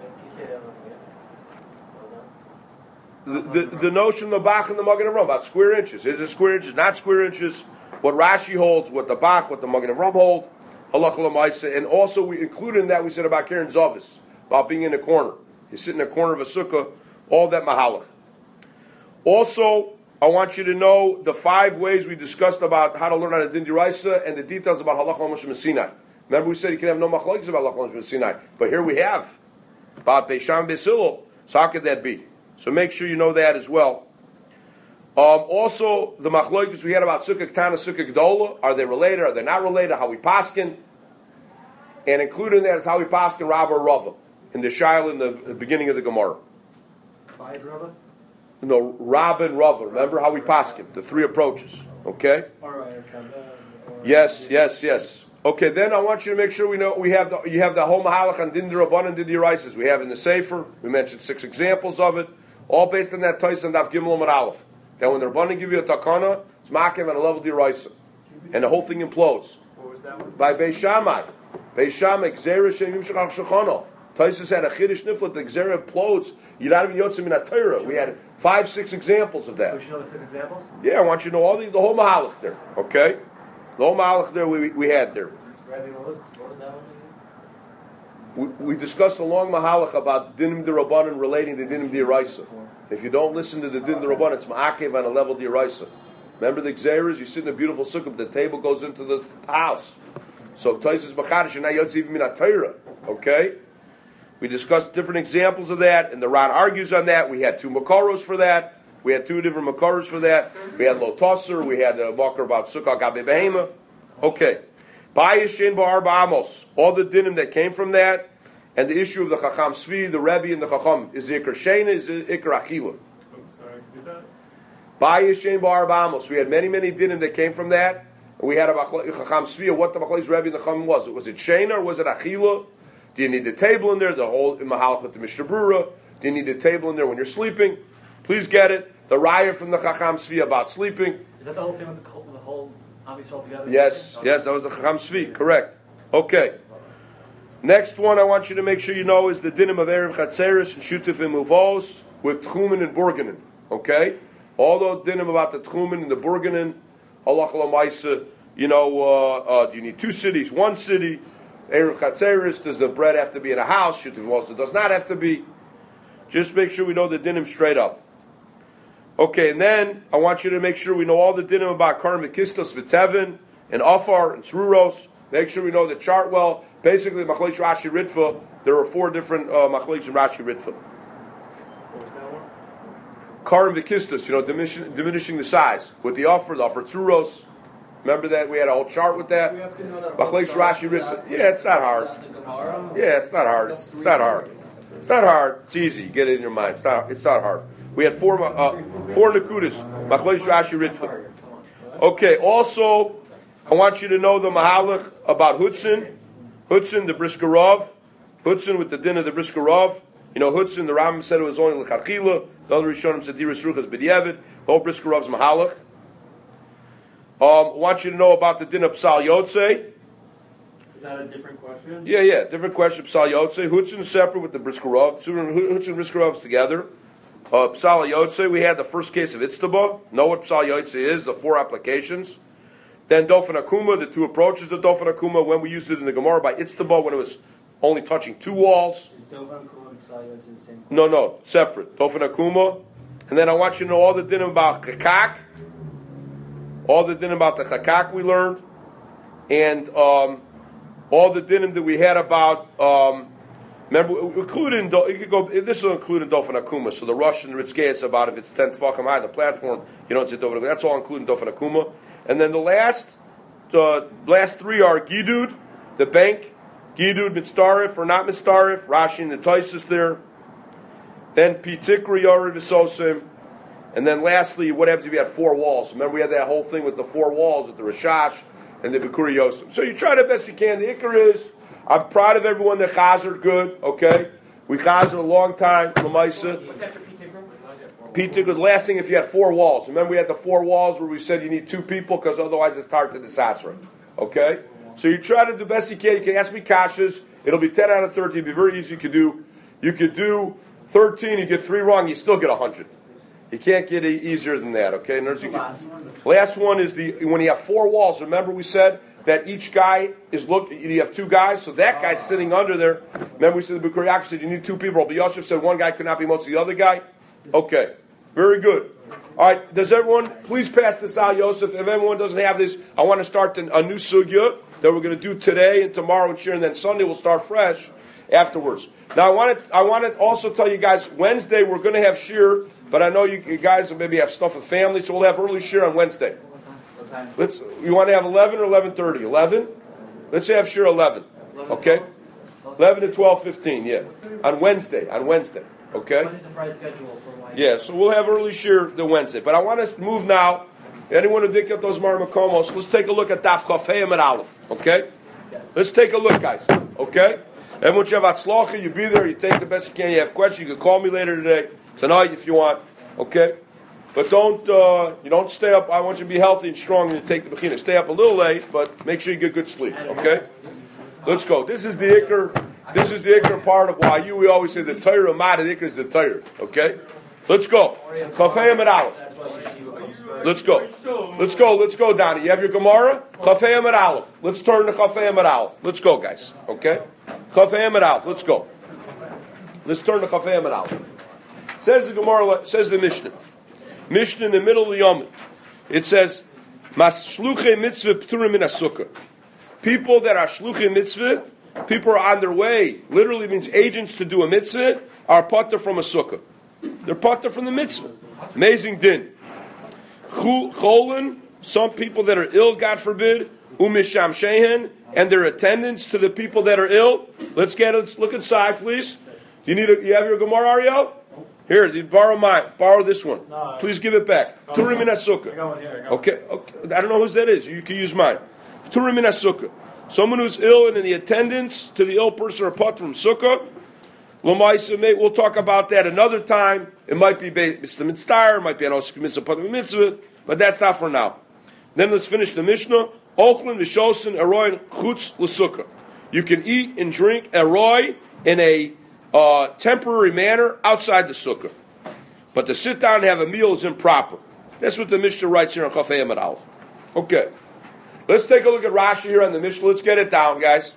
The notion of the Bach and the Magen Avram about square inches. Is it square inches, not square inches? What Rashi holds, what the Bach, what the Magen Avram hold. Halacha l'maisa. And also we included in that, we said about Karen Zavis, about being in a corner. You sit in a corner of a sukkah, all that mahalach. Also, I want you to know the 5 ways we discussed about how to learn how to Din D'Oraisa and the details about Halacha l'Moshe Sinai. Remember we said you can have no machlokes about Halacha l'Moshe Sinai. But here we have about Beisham Beis Hillel. So how could that be? So make sure you know that as well. Also, the machlokes we had about Sukkah Ketana, Sukkah Gedola, are they related? Are they not related? How we paskin, and included in that is how we paskin Rabba or Rava in the Shail in the beginning of the Gemara. Five Rava? No, Rabba and Rava. Remember how we paskin the 3 approaches. Okay. Or Yes. Okay, then I want you to make sure we know you have the whole mahalach on din d'Rabbanan and din d'Oraisa. We have in the Sefer. We mentioned 6 examples of it, all based on that Tais and Daf Gimel and Aleph. That when the Rabbanan give you a takana, it's makev on a level d'Oraisa, and the whole thing implodes. What was that one? By Beis Shammai, Gzera She'im Shechach Shechana. Taisus had a chiddush niflat. The Gzera implodes. You're not even yotzim in Torah. We had 5, 6 examples of that. We should know the 6 examples? Yeah, I want you to know all the whole mahalach there. Okay, the whole mahalach there we had there. Rabbi, what was that one? We discussed a long mahalach about dinim d'Rabbanan relating to dinim d'Oraisa. If you don't listen to the dinim d'Rabbanan, it's ma'akev on a level d'Oraisa. Remember the Gzeras? You sit in a beautiful sukkah, the table goes into the house. So Taisus B'chadish, and now yotzi even min Torah. Okay? We discussed different examples of that, and the Ran argues on that. We had 2 Makoros for that. We had 2 different Makoros for that. We had Lo Tosser. We had a Makar about Sukkah Gabe Behema. Okay. Bayishin Ba'arba Amos. All the dinim that came from that, and the issue of the Chacham Svi, the Rebbe, and the Chacham. Is it Iker Shena? Is it Iker Achila? Oh, sorry, did that? Bayishin Ba'arba Amos. We had many dinim that came from that. And we had a Chacham Svi, what the Machlokes Rebbe and the Chacham was. Was it Shena or was it Achila? Do you need the table in there? The whole in Mahalach with the Mishnah Brura. Do you need the table in there when you're sleeping? Please get it. The raya from the Chacham Svi about sleeping. Is that the whole thing with the whole Am Yisrael together? Yes, that was the Chacham Svi. Correct. Okay. Next one I want you to make sure you know is the dinim of Erev Chatzeris and Shutuf and Muvos with Tchumen and Burganin. Okay? All those dinim about the Tchumen and the Burganin, Halach Lamaisa, do you need 2 cities, 1 city? Erev Chatzeris, does the bread have to be in a house? Shutuf also does not have to be. Just make sure we know the dinim straight up. Okay, and then I want you to make sure we know all the dinim about Karim Kistos, V'Tevin, and Afar, and Tzruros. Make sure we know the chart well. Basically, Machlokes Rashi Ritva, there are 4 different Machlokes in Rashi Ritva. What was that one? Karim V'Kistos, diminishing the size. With the Afar Tzruros. Remember that? We had a whole chart with that. We have to know that. Machlokes Rashi Ritva. Yeah, it's not hard. Yeah, it's not hard. It's not hard. It's not hard. It's easy. Get it in your mind. It's not hard. We had 4 Nakudas. Machlokes Rashi Ritva. Okay, also, I want you to know the Mahalach about Hutzin. Hutzin, the Briskerov. Hutzin with the din of the Briskerov. Hutzin, the Rambam said it was only L'chadchila. The other Rishonim said Diras Ruchas B'diavad. The whole Briskerov's Mahalach. I want you to know about the din of Psal Yotze. Is that a different question? Yeah, different question. Psal Yotze. Hutzin is separate with the Briskerov. Hutzin and Briskerov together. Psal Yotze, we had the first case of Itztaba. Know what Psal Yotze is, the 4 applications. Then Dofen Akuma, the 2 approaches of Dofen Akuma, when we used it in the Gemara by Itztaba, when it was only touching 2 walls. Is Dofen Akuma and Psal Yotze the same? No, separate. Dofen Akuma. And then I want you to know all the din about Chakak. All the dinim about the chakak we learned, and all the dinim that we had about. Remember, including you could go. This will include in Dofen Akuma. So the Rush and the Ritzkei about if it's 10 tefachim high, the platform you don't say Dofen Akuma. That's all including Dofen Akuma. And then the last 3 are Gidud, the bank, Gidud Mitztarif or not Mitztarif, Rashi and the Taisus there. Then Pitikri Yariv Visosim. And then lastly, what happens if you had 4 walls? Remember we had that whole thing with the 4 walls, with the Rashash and the Bikuri Yosef. So you try the best you can. The Iker is, I'm proud of everyone that chazered good, okay? We chazered a long time, Lamaisa. What's after P. P. The last thing if you had 4 walls. Remember we had the 4 walls where we said you need 2 people because otherwise it's hard to disasra. Okay? So you try to do the best you can. You can ask me kashas. It'll be 10 out of 30. It'll be very easy. You could do 13, you get 3 wrong, you still get 100. You can't get easier than that, okay? Last one is when you have 4 walls. Remember we said that each guy is you have 2 guys, so that guy's sitting under there. Remember we said the Bukuri Yaakov said you need 2 people. Rabbi Yosef said one guy could not be most of the other guy. Okay, very good. All right, does everyone, please pass this out, Yosef. If everyone doesn't have this, I want to start a new sugya that we're going to do today and tomorrow and share, and then Sunday we'll start fresh afterwards. Now I want to also tell you guys, Wednesday we're going to have shir. But I know you guys maybe have stuff with family, so we'll have early shir on Wednesday. What time? You want to have 11 or 11:30? 11? Let's have shir 11. Okay? 11 to 12:15, yeah. On Wednesday, okay? What is the Friday schedule for Wednesday? Yeah, so we'll have early shir the Wednesday. But I want to move now. Anyone who did get those marmakomos, let's take a look at Daf Chaf Hey Amud Aleph, okay? Let's take a look, guys. Okay? Everyone should have atzlacha. You be there. You take the best you can. You have questions. You can call me later today, tonight if you want. Okay? But you don't stay up. I want you to be healthy and strong and you take the bechina. Stay up a little late, but make sure you get good sleep. Okay? Let's go. This is the ikr part of why we always say the Torah, the ikr is the Torah. Okay? Let's go. Chafayim and Aleph. That's why yeshiva comes first. Let's go, Donnie. You have your Gemara? Chafayim and Aleph. Let's turn to Chafayim and Aleph. Let's go, guys. Okay? Chafayim and Aleph. Let's go. Let's turn to Chafayim and Aleph. Says the Gemara, says the Mishnah. Mishnah in the middle of the Yom. It says, Mas shluchei mitzvah p'turim min ha-sukkah. People that are shluchei mitzvah, people are on their way, literally means agents to do a mitzvah, are pater from a sukkah. They're pater from the mitzvah. Amazing din. Cholin, some people that are ill, God forbid, umisham shehen, and their attendants to the people that are ill. Let's look inside, please. You have your Gemara, Ariel? Here, you borrow this one. No, please give it back. Turim min ha-sukkah. I got one here. Okay. I don't know whose that is. You can use mine. Turim min ha-sukkah. Someone who's ill and in the attendance to the ill person or pot from sukkah. We'll talk about that another time. It might be Mr. Mitzvah, it might be an Osik Mitzvah, but that's not for now. Then let's finish the Mishnah. Ochlin v'shosin eroin chutz l'sukkah. You can eat and drink eroi in a temporary manner outside the sukkah. But to sit down and have a meal is improper. That's what the Mishnah writes here on Chafei Amud Aleph. Okay. Let's take a look at Rashi here on the Mishnah. Let's get it down, guys.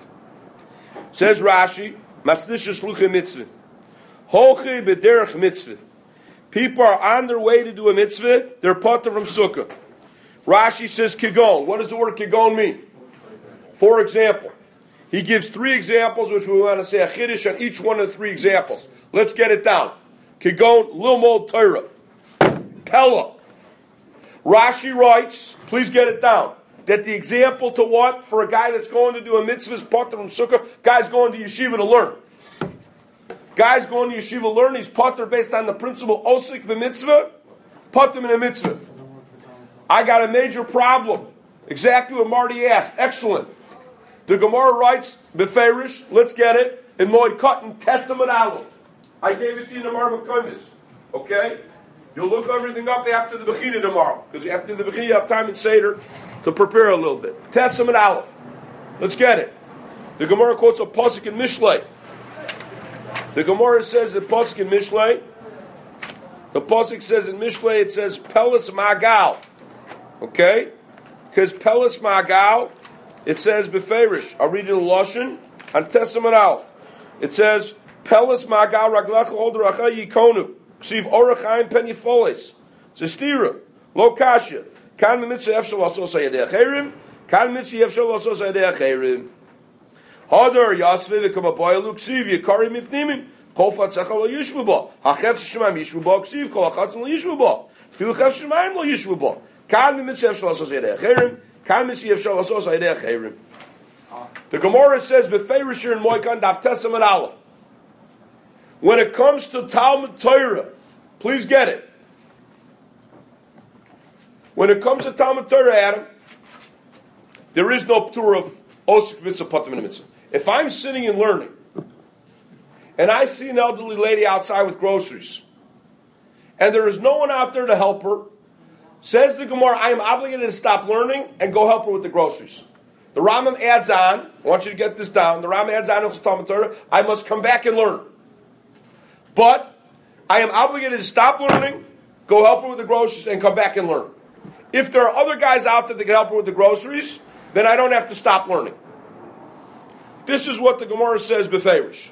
Says Rashi, Masnisha Shluchei Mitzvah. Holchi b'derech mitzvah. People are on their way to do a mitzvah. They're pater from sukkah. Rashi says kigon. What does the word kigon mean? For example. He gives 3 examples, which we want to say a chiddush on each one of the 3 examples. Let's get it down. Kigon, Lilmod Torah. Pella. Rashi writes, please get it down, that the example to what? For a guy that's going to do a mitzvah is pater from sukkah. Guy's going to yeshiva to learn. Guy's going to yeshiva to learn. He's pater based on the principle osik b'mitzvah, pater min a mitzvah. I got a major problem. Exactly what Marty asked. Excellent. The Gemara writes, Beferish, let's get it, in Moed Katan, Testament Aleph. I gave it to you in the Mar Mekomis. Okay? You'll look everything up after the Bechina tomorrow. Because after the Bechina you have time in Seder to prepare a little bit. Testament Aleph. Let's get it. The Gemara quotes a Pasuk in Mishlei. The Gemara says in Pasuk in Mishlei, the Pasuk says in Mishlei, it says, Pelis Magal. Okay? Because Pelis Magal, it says Beferish. I'll read you the Lashon on Testament Aleph. It says, Pelis Magal Raglecha Odracha Yikonu. Ksiv Orachayim Pen Yifoles. Zestira. Lo Kasha. Kan Mitzvah Efshal Asos Ayadei Acherim. Kan Mitzvah Efshal Asos Ayadei Acherim. Hadar Yasve V'Kam Apoyalu Ksiv Yikari Mipnimin. Kol Fatzecha Lo Yishvu Ba. Hachef Shemaim Yishvu Ba. Ksiv Kol Achatzim Lo Yishvu Ba. Fil Chef Shemaim Lo Yishvu Ba. Kan Mitzvah Efshal Asos Ayadei Acherim. Kan Mitzvah Efshal Asos Ayadei Acherim. The Gemara says Beferish here in Moikan Daf Testament Aleph. When it comes to Talmud Torah, please get it. When it comes to Talmud Torah, Adam, there is no p'tur of osik mitzvah pater min mitzvah. If I'm sitting and learning, and I see an elderly lady outside with groceries, and there is no one out there to help her, says the Gemara, I am obligated to stop learning and go help her with the groceries. The Rambam adds on, I want you to get this down, the Rambam adds on in Talmud Torah, I must come back and learn. But I am obligated to stop learning, go help her with the groceries, and come back and learn. If there are other guys out there that can help her with the groceries, then I don't have to stop learning. This is what the Gemara says, Beferish.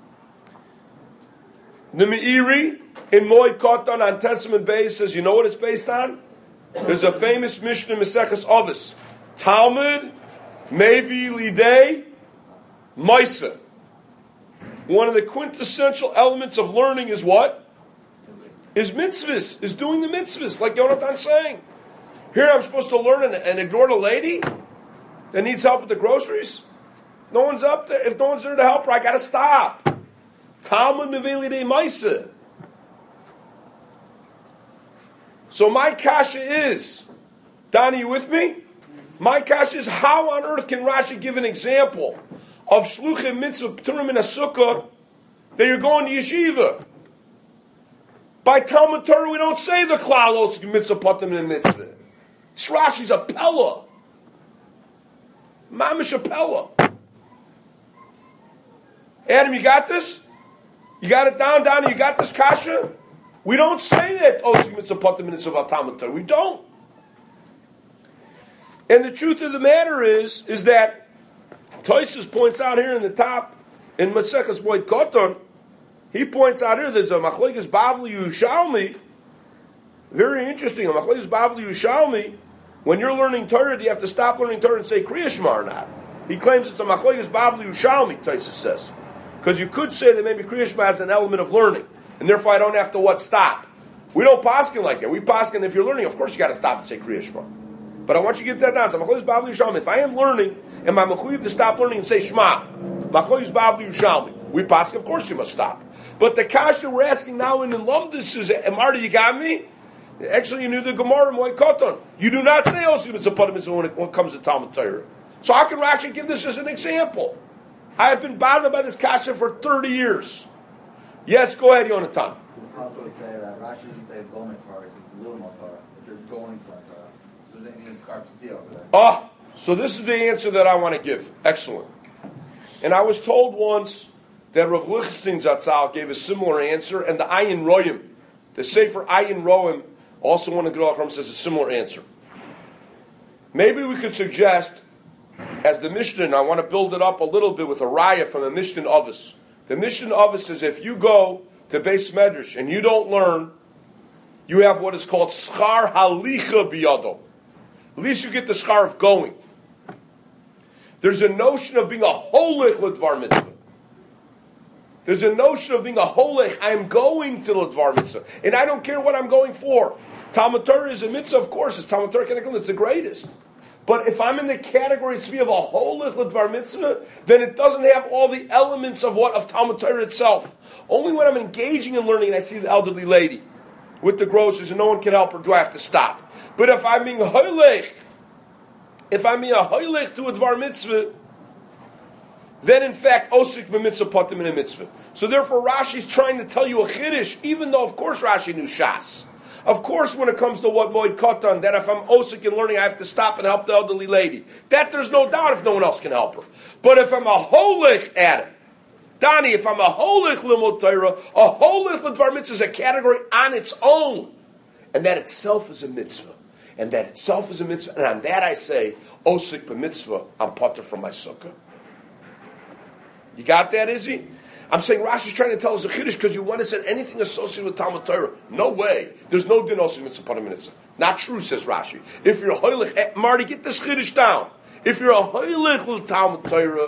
The Meiri in Moed Katan on Testament base says, you know what it's based on? There's a famous Mishnah in Maseches Avos. Talmud, Mevi Lidei, Maisa. One of the quintessential elements of learning is what? Is mitzvahs, is doing the mitzvahs, like Yonathan's saying. Here I'm supposed to learn and ignore the lady that needs help with the groceries? No one's up there. If no one's there to help her, I got to stop. Talmud Meveli de Maisa. So my kasha is, Donnie, you with me? My kasha is, how on earth can Rashi give an example of shluchim mitzvah p'turim in a sukkah that you're going to yeshiva? By Talmud Torah, we don't say the klalos mitzvah patim in mitzvah. It's Rashi's a pella. Mamish a pella. Adam, you got this? You got it down, Donnie? You got this kasha? We don't say it. Osik mitzvah patim in mitzvah Talmud Torah. We don't. And the truth of the matter is that Tosfos points out here in the top, in Maseches Moed Katan, he points out here there's a Machlokes Bavli Yerushalmi, very interesting, a Machlokes Bavli Yerushalmi, when you're learning Torah, do you have to stop learning Torah and say Kriya Shema or not? He claims it's a Machlokes Bavli Yerushalmi, Tosfos says. Because you could say that maybe Kriya Shema has an element of learning, and therefore I don't have to stop. We don't paskin like that. We paskin if you're learning, of course you got to stop and say Kriya Shema. But I want you to get that down. So Machlokes Bavli Yerushalmi. If I am learning, am I mechuyev to stop learning and say Shema? Machlokes Bavli Yerushalmi. We paskin, of course you must stop. But the kasha we're asking now in the Lumdus is, Marty, you got me? Actually, you knew the Gemara in Moed Katan. You do not say Osik Mitzvah Patim Mitzvah when it comes to Talmud Torah. So how can Rashi give this as an example? I have been bothered by this kasha for 30 years. Yes, go ahead, Yonatan. It's possible to say that Rashi doesn't say Gomer Torah, it's little more Torah. If you're going to learn Torah. So does it mean Scarpcia over there? So this is the answer that I want to give. Excellent. And I was told once that Rav Lichtenstein Zatzal gave a similar answer, and the Ayin Royim, the Sefer Ayin Royim, also one of the Gedolei Chacham says a similar answer. Maybe we could suggest, as the Mishnah, and I want to build it up a little bit with a raya from the Mishnah Avos. The Mishnah Avos says if you go to Beis Medrash and you don't learn, you have what is called schar halicha biyado. At least you get the schar of going. There's a notion of being a holich l'dvar mitzvah. There's a notion of being a holich. I'm going to l'dvar mitzvah, and I don't care what I'm going for. Talmud Torah is a mitzvah, of course. It's Talmud Torah Kenegel. It's the greatest. But if I'm in the category of a holich l'dvar mitzvah, then it doesn't have all the elements of Talmud Torah itself. Only when I'm engaging in learning and I see the elderly lady with the groceries and no one can help her, do I have to stop. But if I'm being holich, if I'm being a holich to a dvar mitzvah, then in fact, osik b'mitzvah patim in a mitzvah. So therefore Rashi's trying to tell you a chiddush, even though of course Rashi knew Shas. Of course when it comes to what Moed Katan, that if I'm osik in learning, I have to stop and help the elderly lady. That there's no doubt if no one else can help her. But if I'm a holich Adam, Donnie, if I'm a holich limud Torah, a holich l'dvar mitzvah is a category on its own. And that itself is a mitzvah. And that itself is a mitzvah. And on that I say, osik b'mitzvah, I'm pater from my sukkah. You got that, Izzy? I'm saying Rashi's trying to tell us a chiddush because you want to say anything associated with Talmud Torah. No way. There's no din osik mitzvah pater mitzvah. Not true, says Rashi. If you're a holich, Marty, get this chiddush down. If you're a holich l'Talmud Torah,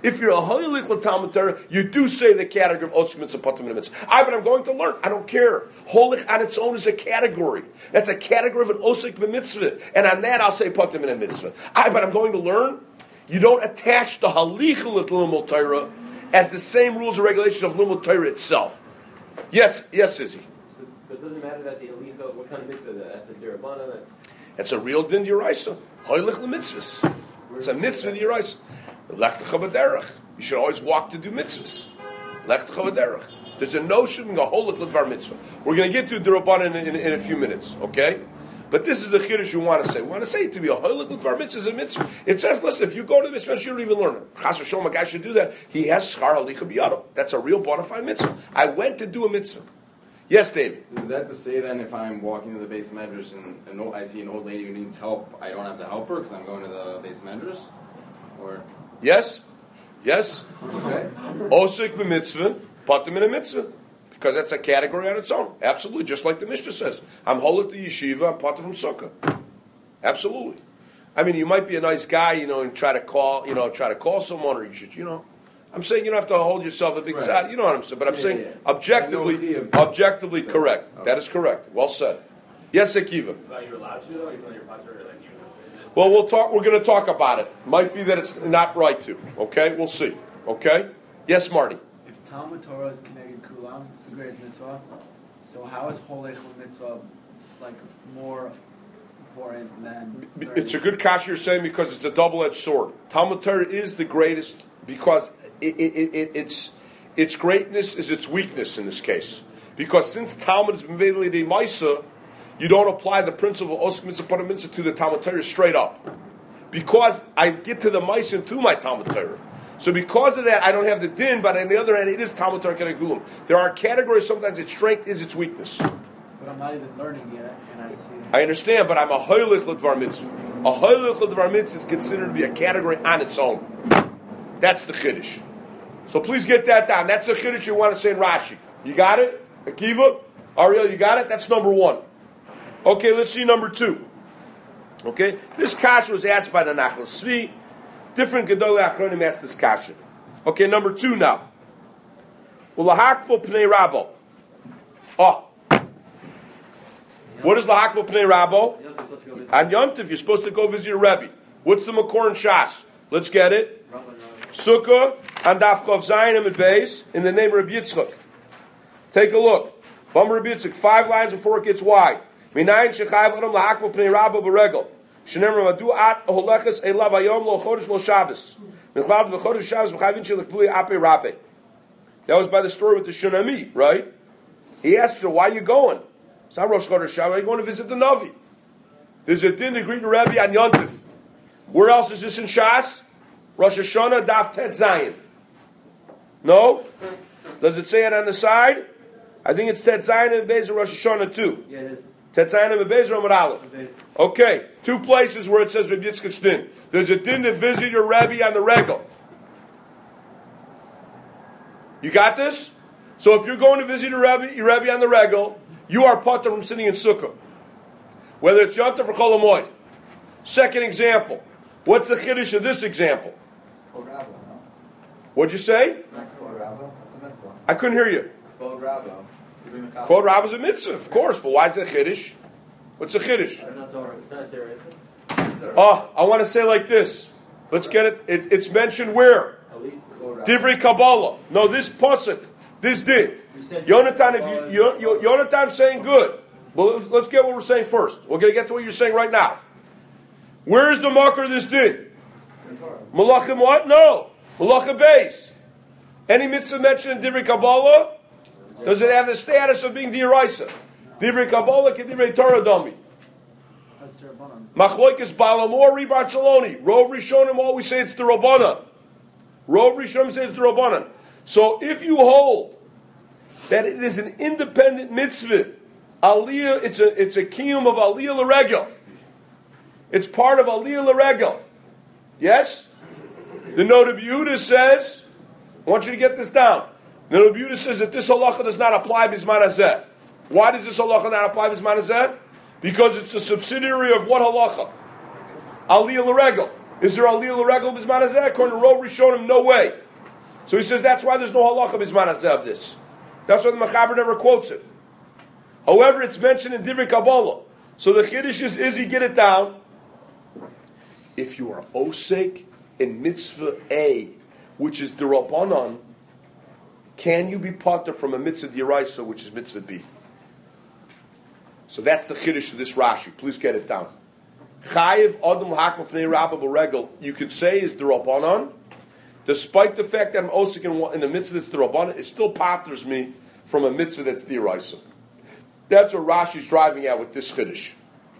you do say the category of osik mitzvah pater mitzvah. But I'm going to learn. I don't care. Holich on its own is a category. That's a category of an osik mitzvah. And on that I'll say pater mitzvah. But I'm going to learn. You don't attach the halicha l'limud Torah as the same rules and regulations of limud Torah itself. Yes, Izzy. So, but it doesn't matter that the halicha, what kind of mitzvah that's a dirabana, That's a real din d'oraisa. Holich l'mitzvahs. It's a mitzvah d'oraisa. Lech lecha b'derech. You should always walk to do mitzvahs. Lech lecha b'derech. There's a notion of a holich l'dvar mitzvah. We're going to get to dirabana in a few minutes, okay? But this is the chiddush you want to say. We want to say to be a holich l'dvar mitzvah is a mitzvah. It says, listen, if you go to the mitzvah, you don't even learn it. Chas v'sholom, a guy should do that. He has schar halicha b'yado. That's a real bona fide mitzvah. I went to do a mitzvah. Yes, David. So is that to say then if I'm walking to the Beis Medrash and I see an old lady who needs help, I don't have to help her because I'm going to the Beis Medrash? Or Yes. okay. Osik b'mitzvah, patim in a mitzvah. Because that's a category on its own. Absolutely. Just like the Mishnah says. I'm holich to yeshiva, I'm pater from sukkah. Absolutely. I mean, you might be a nice guy, and try to call someone, or you should, I'm saying you don't have to hold yourself a big side. You know what I'm saying? But I'm saying objectively correct. Okay. That is correct. Well said. Yes, Akiva. Are you allowed to, though? Even though you're pater, Well, we'll talk. We're going to talk about it. Might be that it's not right to. Okay, we'll see. Okay. Yes, Marty. If Talmud Torah is Keneged Kulam, it's the greatest mitzvah. So how is Holich mitzvah like more important than. It's a good kasha you're saying because it's a double-edged sword. Talmud Torah is the greatest because its greatness is its weakness in this case. Because since Talmud has been made de Maisa, you don't apply the principle of Osik Mitzvah Param Mitzvah to the Talmud Torah straight up. Because I get to the Maisa through my Talmud Torah. So because of that, I don't have the din, but on the other hand, it is Talmud Torah Keneged Kulam. There are categories, sometimes its strength is its weakness. But I'm not even learning yet, and I see. I understand, but I'm a Hoylich L'Dvar Mitzvah. A Hoylich L'Dvar Mitzvah is considered to be a category on its own. That's the Chiddush. So please get that down. That's the Chiddush you want to say in Rashi. You got it? Akiva? Ariel, you got it? That's number one. Okay, let's see number two. Okay, this kasha was asked by the Nachal Tzvi. Different Gedolei Achronim asked this kasha. Okay, number two now. Lahakbo Pnei Rabo. Oh. What is Lahakbo Pnei Rabo? On Yom Tov, you're supposed to go visit your Rebbe. What's the Makor in Shas? Let's get it. Sukkah and Daf Chav Zayin and Beis in the name of Rabbi Yitzchak. Take a look. Bam Rabbi Yitzchak, 5 lines before it gets wide. Minayin shechayv adam lahakbo pnei Rabo b'regel. Shenemar madu at holeches elav hayom lo chodesh lo Shabbos. Mechlad b'chodesh Shabbos b'chayvin shelech b'li ape rabbe. That was by the story with the Shunami, right? He asked her, why are you going? It's not Rosh Chodesh Shabbos. You're going to visit the Navi. There's a din to greet the Rebbe on Yom Tov. Where else is this in Shas? Rosh Hashanah, Daf Tet Zayin. No? Does it say it on the side? I think it's Tet Zayin and Beis of Rosh Hashanah too. Yeah, it is. Tet Zayin and Beis or Aleph. Okay, 2 places where it says Reb Yitzchak's din. There's a din to visit your Rebbe on the Regel. You got this? So if you're going to visit your Rebbe on the Regel, you are patur from sitting in Sukkah. Whether it's Yom Tov or Chol Hamoed. Second example. What's the chiddush of this example? What'd you say? I couldn't hear you. Kvod Rabbo. Kvod Rabbo is a mitzvah, of course, but why is it a chiddush? What's a chiddush? It's not Torah. It's not there, is it? Oh, I want to say like this. Let's get it. It's mentioned where? Divrei Kabbalah. No, this pasuk. This did. Yonatan, if you Yonatan's saying good. Well, let's get what we're saying first. We're going to get to what you're saying right now. Where is the marker of this din? Malachim what? No. Malachim Beis. Any mitzvah mentioned in Divrei Kabbalah? Does it have the status of being D'Oraisa? Divrei Kabbalah ke Divrei Torah Dami. Machloikis Balamor Ri Barceloni. Rov Rishonim always say it's the Rabbanan. Rov Rishonim say it's the Rabbanan. So if you hold that it is an independent mitzvah, Aliyah, it's a kiyum of Aliyah L'Regel. It's part of Aliyah L'Regel. Yes? The Noda B'Yehuda says, I want you to get this down. The Noda B'Yehuda says that this halacha does not apply B'zman Hazeh. Why does this halacha not apply B'zman Hazeh? Because it's a subsidiary of what halacha? Aliyah L'Regel. Is there Aliyah L'Regel B'zman Hazeh? According to Rov Rishonim, no way. So he says that's why there's no halacha B'zman Hazeh of this. That's why the Mechaber never quotes it. However, it's mentioned in Divrei Kabbalah. So the chiddush is he get it down. If you are osek in mitzvah A, which is D'Rabbanan, can you be patur from a mitzvah D'Oraisa, which is mitzvah B? So that's the chiddush of this Rashi. Please get it down. Chayiv Adam L'Hakma Pnei Rabba B'Regel, you could say is D'Rabbanan, despite the fact that I'm osek in the mitzvah that's D'Rabbanan, it still paturs me from a mitzvah that's D'Oraisa. That's what Rashi's driving at with this chiddush.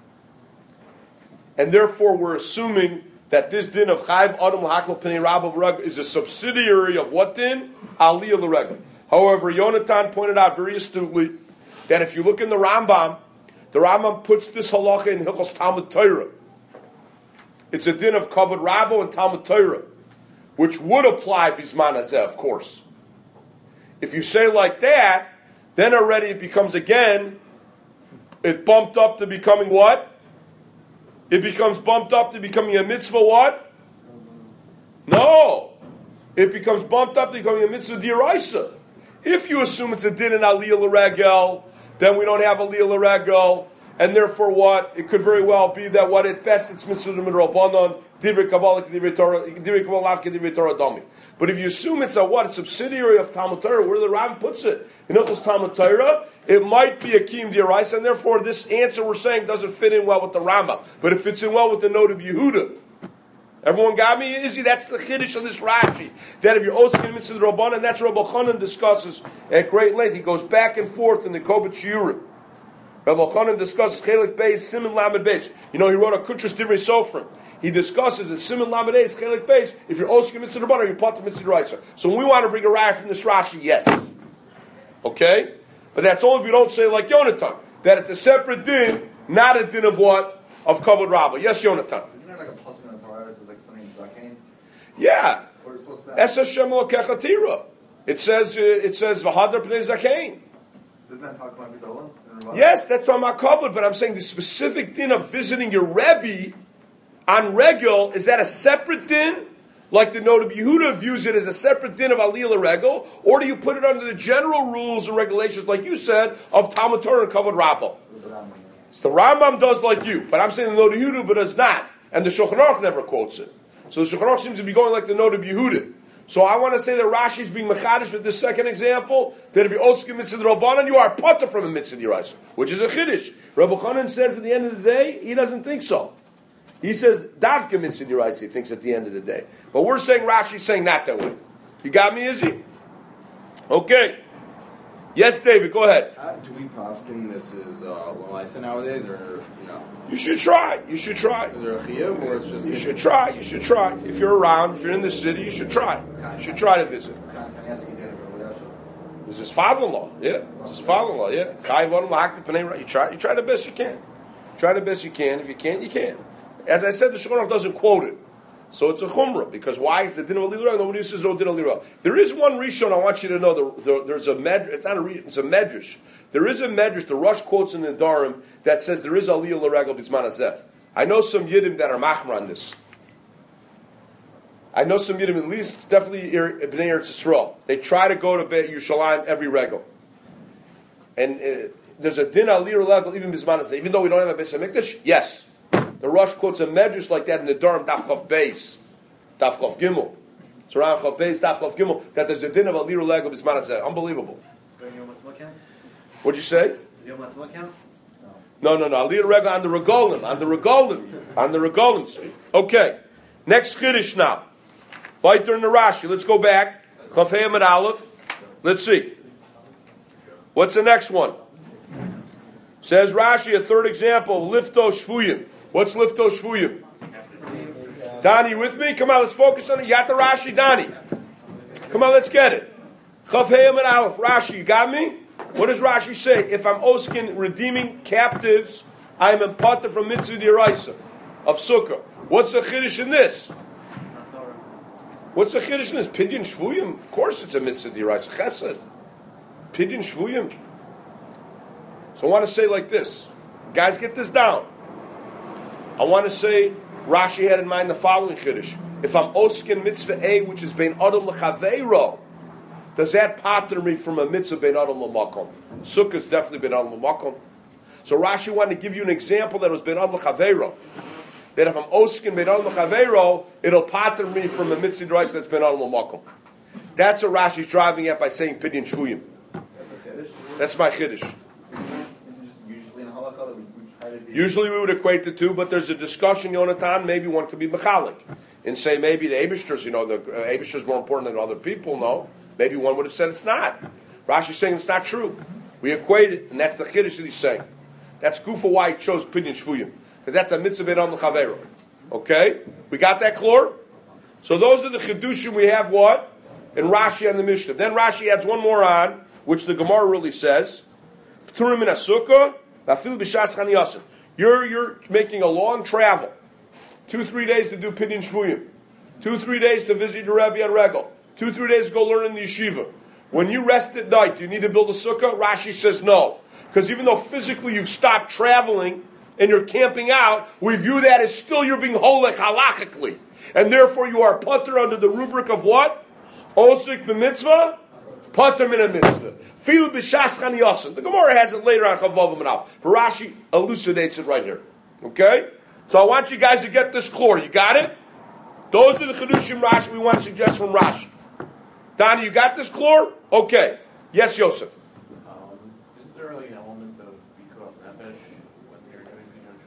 And therefore we're assuming that this din of Chayiv Adam L'Hakma Pnei Rabba B'Regel is a subsidiary of what din? Aliyah L'Regel. However, Yonatan pointed out very astutely that if you look in the Rambam puts this halacha in Hilchos Talmud Torah. It's a din of Kavod Rabbo and Talmud Torah, which would apply B'zman Hazeh, of course. If you say like that, then already it becomes again, it bumped up to becoming what? It becomes bumped up to becoming a mitzvah what? No. It becomes bumped up to becoming a mitzvah D'Oraisa. If you assume it's a din in Aliyah L'Regel, then we don't have Aliyah L'Regel. and therefore what? It could very well be that what at best it's mitzvah midrabanan, divrei kabbalah k'divrei Torah, divrei kabbalah k'divrei Torah dami. But if you assume it's a what? A subsidiary of Talmud Torah, where the Ram puts it, in Hilchos Talmud Torah, it might be a kiyum d'oraisa, and therefore this answer we're saying doesn't fit in well with the Rambam, but it fits in well with the note of Yehuda. Everyone got me? Izzy, that's the chiddush of this Rashi. That if you're osking mitzvah rabbanan, and that's Rabbi Chanan discusses at great length. He goes back and forth in the Kobet Shiurim. Rabbi Chanan discusses Chelik Beis, Simon Lamed Beis. You know, he wrote a Kutras Divrei Sofrim. He discusses that Simon Lamed Beis, Chelik Beis, if you're osking mitzvah rabbanan, you're part of mitzvah d'oraisa. So when we want to bring a raya from this Rashi, yes. Okay? But that's only if you don't say like Yonatan, that it's a separate din, not a din of what? Of Kavod Rabbah. Yes, Yonatan. Isn't there like a pasuk in the Torah that says like something Zakain? Yeah. What's that? Es Hashem Elokecha Tira. It says V'hadar Pnei Zakain. Doesn't that talk about Gedolim? Yes, that's on my covered, but I'm saying the specific din of visiting your Rebbe on Regel, is that a separate din? Like the note of Yehuda views it as a separate din of Aliyah Regel, or do you put it under the general rules and regulations, like you said, of Talmud Torah and Kavod Rabbah? So the Rambam does like you, but I'm saying the note of Yehuda, but does not. And the Shulchan Aruch never quotes it. So the Shulchan Aruch seems to be going like the note of Yehuda. So I want to say that Rashi is being mechadish with this second example, that if you're oskim mitzvah rabbanan, you are potter from a mitzvah d'oraisa, which is a chiddush. Rabbi Chanan says at the end of the day, he doesn't think so. He says davka mitzvah d'oraisa, he thinks at the end of the day. But we're saying Rashi's saying not that way. You got me, Izzy? Okay. Yes, David, go ahead. Do we posting this is Lomaisa nowadays, or no? You should try. You should try. Is there a chiyuv, or it's just... You should try. You should try. If you're around, if you're in the city, you should try. You should try to visit. Can I ask you that? It's his father-in-law. Yeah, it's his father-in-law. Yeah. You try the best you can. Try the best you can. If you can't, you can't. As I said, the Shulchan Aruch doesn't quote it, so it's a chumrah. Because why? It's the din of alira. Nobody says no din of alira. There is one rishon I want you to know. There's a medrash. It's not a rishon. It's a medrash. There is a medrash. The Rush quotes in the Darim that says there is aliyah l'regel b'zman hazeh. I know some yiddim that are machmer on this. I know some yiddim, at least definitely Bnei Eretz Yisrael. They try to go to Beit Yerushalayim every regel. And there's a din aliyah l'regel even b'zman hazeh. Even though we don't have a Beis HaMikdash, yes. The Rush quotes a medrash like that in the Durham Daf Chav Beis, Daf Chav Gimel. It's around Chav Beis, Daf Chav Gimel, that there's a din of a liru legel b'zman hazeh. Unbelievable. What'd you say? No. Aliyah regel on the regolim. Okay. Next chiddush now. Weiter in the Rashi. Let's go back. Chav Hey Amud Aleph. Let's see. What's the next one? Says Rashi, a third example, lifto shvuyim. What's lifto shvuyim? Donnie, you with me? Come on, let's focus on it. You got the Rashi, Donnie? Come on, let's get it. Chav Hey Amud Aleph. Rashi, you got me? What does Rashi say? If I'm oskin redeeming captives, I'm empater from mitzvah d'oraisa of sukkah. What's the chiddush in this? What's the chiddush in this? Pidyon shvuyim? Of course it's a mitzvah d'oraisa. Chesed. Pidyon shvuyim. So I want to say like this. Guys, get this down. I want to say Rashi had in mind the following chiddush. If I'm oskin mitzvah A, which is bein adam l'chaveiro, does that pater me from a mitzvah bein adam l'makom? Sukkah is definitely bein adam l'makom. So Rashi wanted to give you an example that was bein adam l'chaveiro. That if I'm oskin bein adam l'chaveiro, it'll pater me from a mitzvah d'oraisa that's bein adam l'makom. That's what Rashi's driving at by saying pidyon shvuyim. That's my chiddush. Usually we would equate the two, but there's a discussion, Yonatan, maybe one could be mechalik. And say maybe the Eibishter's, the Eibishter's more important than other people, no. Maybe one would have said it's not. Rashi's saying it's not true. We equate it, and that's the chiddush that he's saying. That's Gufa why he chose Pidyon Shvuyim. Because that's a mitzvah bein adam l'chaveiro. Okay? We got that, Klor? So those are the chidushim we have what? In Rashi and the Mishnah. Then Rashi adds one more on, which the Gemara really says. P'turim min ha-sukkah, v'afil b'shas chaniyasim. You're making a long travel. 2-3 days to do Pidyon Shvuyim. 2-3 days to visit your Rebbe on Regel. 2-3 days to go learn in the yeshiva. When you rest at night, do you need to build a sukkah? Rashi says no. Because even though physically you've stopped traveling and you're camping out, we view that as still you're being holech halachically. And therefore you are punter under the rubric of what? Osik b'mitzvah Pater min a mitzvah. Fil b'shas chan yosin. The Gemara has it later on Chavav Manaf. But Rashi elucidates it right here. Okay? So I want you guys to get this clear. You got it? Those are the Chidushim Rashi we want to suggest from Rashi. Donnie, you got this clear? Okay. Yes, Yosef. Isn't there like an element of Pikuach Nefesh when you're doing Pidyon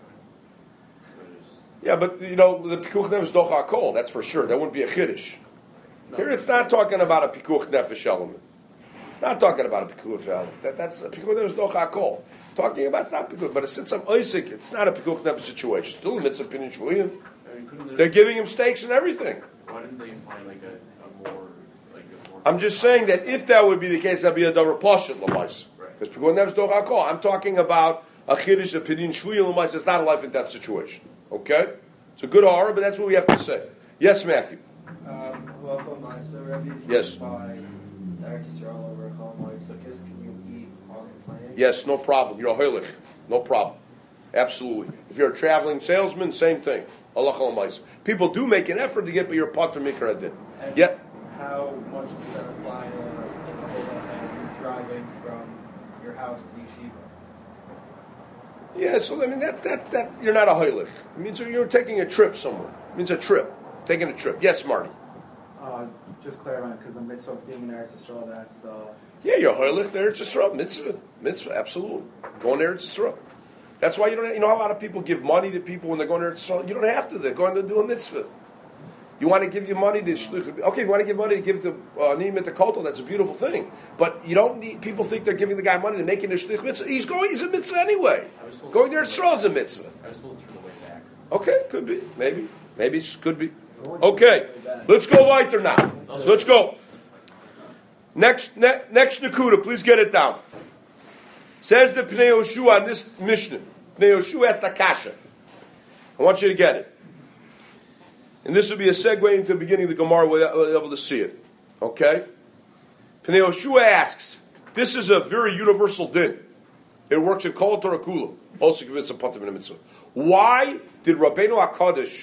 Shuvah? Yeah, but the Pikuach Nefesh Doch HaKol, that's for sure. That wouldn't be a Chiddush. Here it's not talking about a Pikuach Nefesh element. It's not talking about a Pikuach element. That's a Pikuach Nefesh Doch HaKol. Talking about it's not Pikuach, but since I'm Isaac, it's not a Pikuach Nefesh situation. Still in the mitzvah Pidyon Shuvah. They're giving him steaks and everything. Why didn't they find like a more I'm just saying that if that would be the case, that'd be a double pashut l'mais. Because Pikuach Nefesh Doch HaKol. I'm talking about a Chiddush of Pidyon Shuvah l'mais. It's not a life and death situation. Okay? It's a good horror, but that's what we have to say. Yes, Matthew. Well, so Rabbi, if Yes. you buy Eretz Yisrael over a Chol Moed Sukkos, can you eat on the plane? Yes, no problem. You're a hoilich. No problem. Absolutely. If you're a traveling salesman, same thing. Allah Chalamais. People do make an effort to get, but you're Pater Mikra did. And Yep. how much does that apply in the whole if you're driving from your house to Yeshiva? Yeah, so I mean that you're not a hoilich. It means you're taking a trip somewhere. It means a trip. Taking a trip. Yes, Marty. Just clarifying, because the mitzvah of being in Eretz Yisrael, that's the... Yeah, you're hoilich there. It's Yisrael. Mitzvah, absolutely. Going there, it's Yisrael. That's why you don't. You know how a lot of people give money to people when they're going there. You don't have to. They're going to do a mitzvah. You want to give your money to shluch. Okay, you want to give money to give the niyim to kotel. That's a beautiful thing. But you don't need. People think they're giving the guy money to make it a shluch mitzvah. He's a mitzvah anyway. Going there, Yisrael is a mitzvah. I was told it's for the way back. Okay, could be. Maybe it could be. Okay, let's go weiter now. Let's go. Next Nakuda, please get it down. Says the Pnei Yoshua on this Mishnah. Pnei Yoshua asked a kasha. I want you to get it. And this will be a segue into the beginning of the Gemara. We'll be able to see it. Okay? Pnei Yoshua asks, this is a very universal din. It works in Kol Torah Kula. Also gives a pater min a mitzvah. Why did Rabbeinu HaKadosh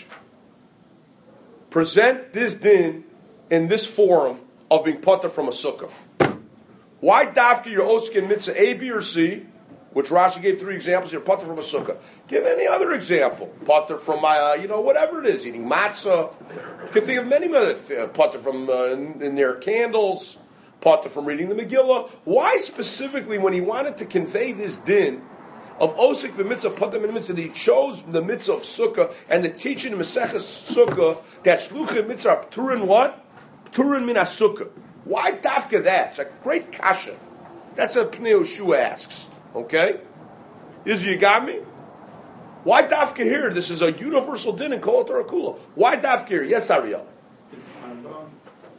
present this din in this forum of being pater from a sukkah? Why dafka your osik in mitzvah A, B, or C, which Rashi gave 3 examples, you're pater from a sukkah. Give any other example. Pater from whatever it is, eating matzah. You can think of many other pater from in their candles, pater from reading the Megillah. Why specifically when he wanted to convey this din of osik the mitzvah, pater min mitzvah, he chose the mitzvah of sukkah and the teaching of Maseches Sukkah that shluchim mitzvah pturin what? Pturin min sukkah. Why dafka that? It's a great kasha. That's what Pnei Yoshua asks. Okay? Izzy, you got me? Why dafka here? This is a universal din in Kol Torah Kula. Why dafka here? Yes, Ariel. It's time bomb.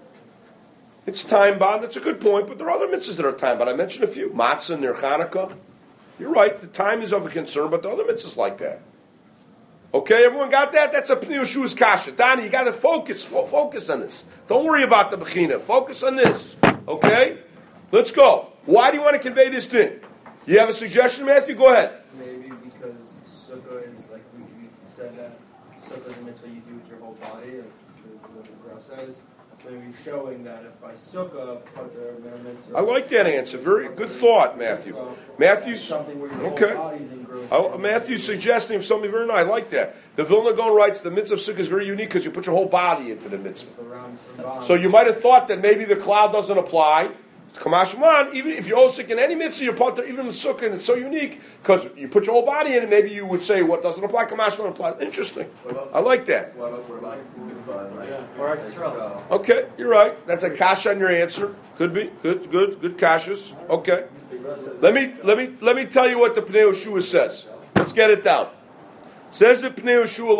It's time bound. That's a good point, but there are other mitzvahs that are time bound. I mentioned a few. Matzah, Ner Chanukah. You're right. The time is of a concern, but the other mitzvahs like that. Okay, everyone got that? That's a Pnei Yoshua's kasha. Donnie, you got to focus on this. Don't worry about the bechina. Focus on this. Okay? Let's go. Why do you want to convey this thing? You have a suggestion, Matthew? Go ahead. Maybe because sukkah is like we said that sukkah is a mitzvah you do with your whole body, like the Gra says. So maybe showing that if by sukkah, pater min a mitzvah. I like that answer. Very good thought, Matthew. Matthew's something where your okay. whole body's engrossed. Matthew's suggesting something very nice. I like that. The Vilna Gaon writes the mitzvah of sukkah is very unique because you put your whole body into the mitzvah. So you might have thought that maybe the cloud doesn't apply. Kamashman, even if you're osik in any mitzvah, you're part even with sukkah, and it's so unique because you put your whole body in it. Maybe you would say what doesn't apply. Kamashman applies. Interesting. I like that. What about Or Eretz Yisrael. Okay, you're right. That's a kasha on your answer. Could be good kashas. Okay. Let me tell you what the Pnei Yoshua says. Let's get it down. Says the Pnei Yoshua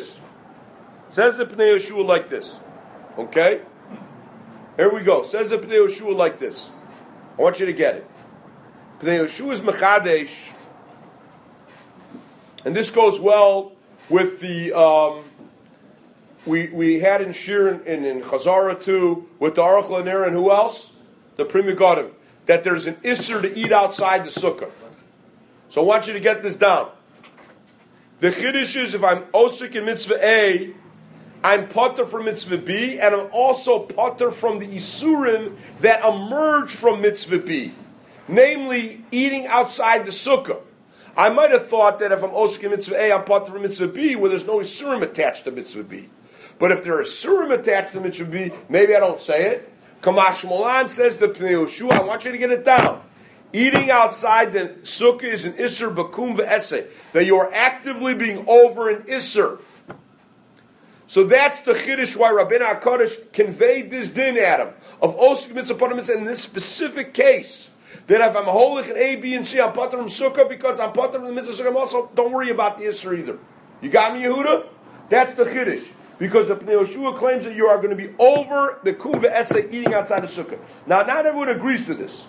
like this. Okay. Here we go. Says the Pnei Yoshua like this. I want you to get it. Pnei Yoshua is mechadesh, and this goes well with the we had in Shir and in Chazara too with the Aruch LaNer and who else? The Pri Megadim, that there's an isser to eat outside the sukkah. So I want you to get this down. The chiddush is if I'm osik in mitzvah A, I'm potter from mitzvah B, and I'm also potter from the isurim that emerge from mitzvah B, namely eating outside the sukkah. I might have thought that if I'm osik in mitzvah A, I'm potter from mitzvah B, where there's no isurim attached to mitzvah B. But if there are isurim attached to mitzvah B, maybe I don't say it. Kamash Molan says the Pnei Yehoshua, I want you to get it down. Eating outside the sukkah is an isser bakum ve'eseh, that you are actively being over an isser. So that's the chiddush why Rabbeinu HaKadosh conveyed this din, Adam, of osik mitzvah potter mitzvah in this specific case. That if I'm holich in A, B, and C, I'm potter from sukkah because I'm potter from the mitzvah sukkah. I'm also, don't worry about the isser either. You got me, Yehuda? That's the chiddush. Because the Pnei Yehoshua claims that you are going to be over the kum ve'eseh eating outside the sukkah. Now, not everyone agrees to this.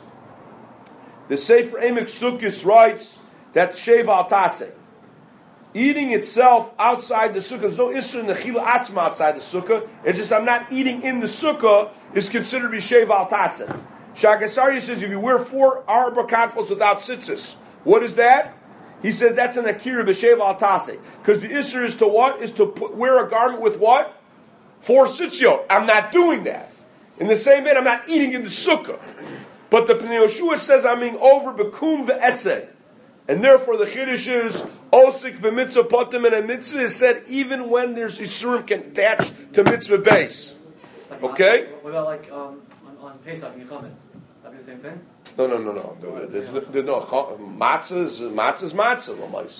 The Sefer Emek Sukkis writes that Shev al Taseh. Eating itself outside the sukkah, there's no isser in the chila atzma outside the sukkah. It's just I'm not eating in the sukkah is considered to be Shev al Taseh. Shagasari says if you wear 4 arbor conflicts without tzitzis, what is that? He says that's an akira b'shev al taseh. Because the isser is to what? Is to wear a garment with what? 4 tzitzit. I'm not doing that. In the same vein, I'm not eating in the sukkah. But the Pnei Yehoshua says I'm being over b'kum ve'eseh. And therefore the chiddush is osik b'mitzvah potem, and a mitzvah is said even when there's isurim attached to mitzvah base. Like okay? What about like on Pesach and Chametz? That'd be the same thing? No. There's no matzah is matzah.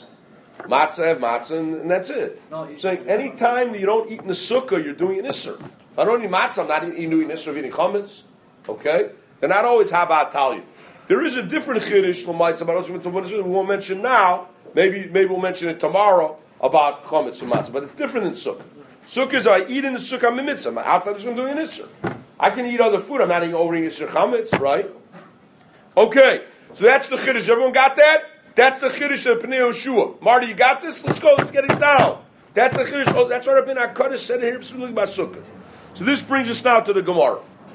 Matzah have matzah, and that's it. No, I'm saying anytime you don't eat in the sukkah, you're doing an isser. If I don't eat matzah, I'm not doing isser of eating chametz. Okay? They're not always habat talia. There is a different chiddush from my we won't mention now. Maybe we'll mention it tomorrow about chametz and matzah, but it's different than sukkah. Sukkah is I eat in the sukkah, I'm a mitzvah. I'm outside the sukkah, I'm doing an isser. I can eat other food. I'm not eating over isser chametz, right? Okay, so that's the chiddush. Everyone got that? That's the chiddush of Pnei Yehoshua. Marty, you got this? Let's go. Let's get it down. That's the chiddush. Oh, that's what Rabbeinu HaKadosh said here specifically about sukkah. So this brings us now to the Gemara.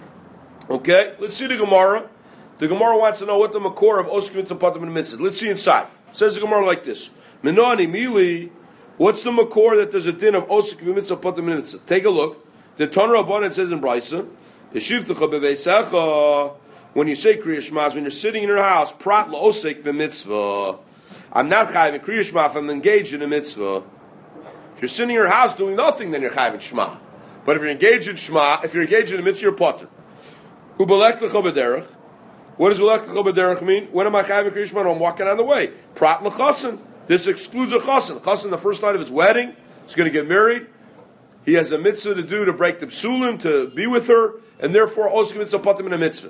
Okay, let's see the Gemara. The Gemara wants to know what the makor of osik mitzvah potem and mitzvah. Let's see inside. It says the Gemara like this: Menoni mili. What's the makor that there's a din of osik mitzvah potem and mitzvah? Take a look. The Tanur Rabbanan says in Brisa, Yeshivtecha beveisecha. When you say Kriya Shema, when you're sitting in your house, prat la'osek b'mitzvah. I'm not chayiv in Kriya Shema if I'm engaged in a mitzvah. If you're sitting in your house doing nothing, then you're chayiv in Shema. But if you're engaged in Shema, if you're engaged in a mitzvah, you're potter. U'balech l'cha b'derech. What does u'balech l'cha b'derech mean? When am I chayiv in Kriya Shema? I'm walking on the way. Prat l'chasen. This excludes a chasen. Chasen, the first night of his wedding, he's going to get married. He has a mitzvah to do to break the psulim, to be with her, and therefore osek mitzvah potem in a mitzvah.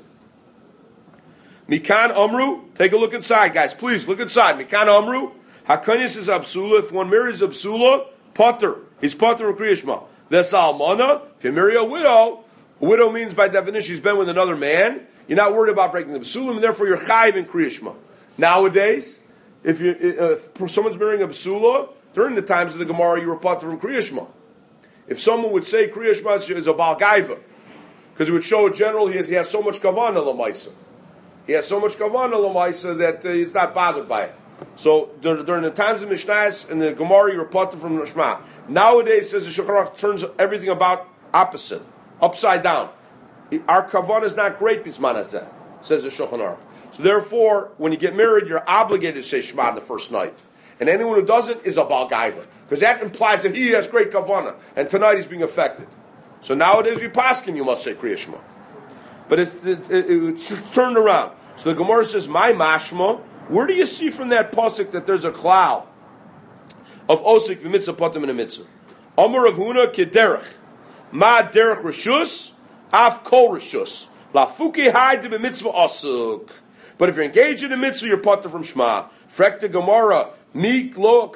Mikan Amru, take a look inside, guys. Please look inside. Mikan Amru, Hakanyas is Absula. If one marries Absula, Potter. He's Potter of Kriya Shema. Vesalmana, if you marry a widow means by definition she's been with another man. You're not worried about breaking the Absula, and therefore you're chayiv in Kriya Shema. Nowadays, if someone's marrying a Absula, during the times of the Gemara, you were Potter from Kriya Shema. If someone would say Kriya Shema is a Baal Gaiva, because it would show in general he has so much Kavanah Lamaisa. He has so much kavanah l'maisa that he's not bothered by it. So during the times of Mishnayos and the Gemara, you reported from Shema. Nowadays, says the Shulchan Aruch, turns everything about opposite, upside down. Our kavanah is not great, bisman hazeh, says the Shulchan Aruch. So therefore, when you get married, you're obligated to say Shema the first night. And anyone who doesn't is a Baal Gaiva. Because that implies that he has great kavanah. And tonight he's being affected. So nowadays, we paskin, you must say Kriya Shema. But it's turned around. So the Gemara says, "My mashma." Where do you see from that pasuk that there's a cloud of osik v'mitzvah potem in a mitzvah? Amar Rav Huna kederech ma derech rishus af kol rishus lafuki hay de b'mitzvah asuk. But if you're engaged in a mitzvah, you're potem from Shema. Frek the Gemara mi lo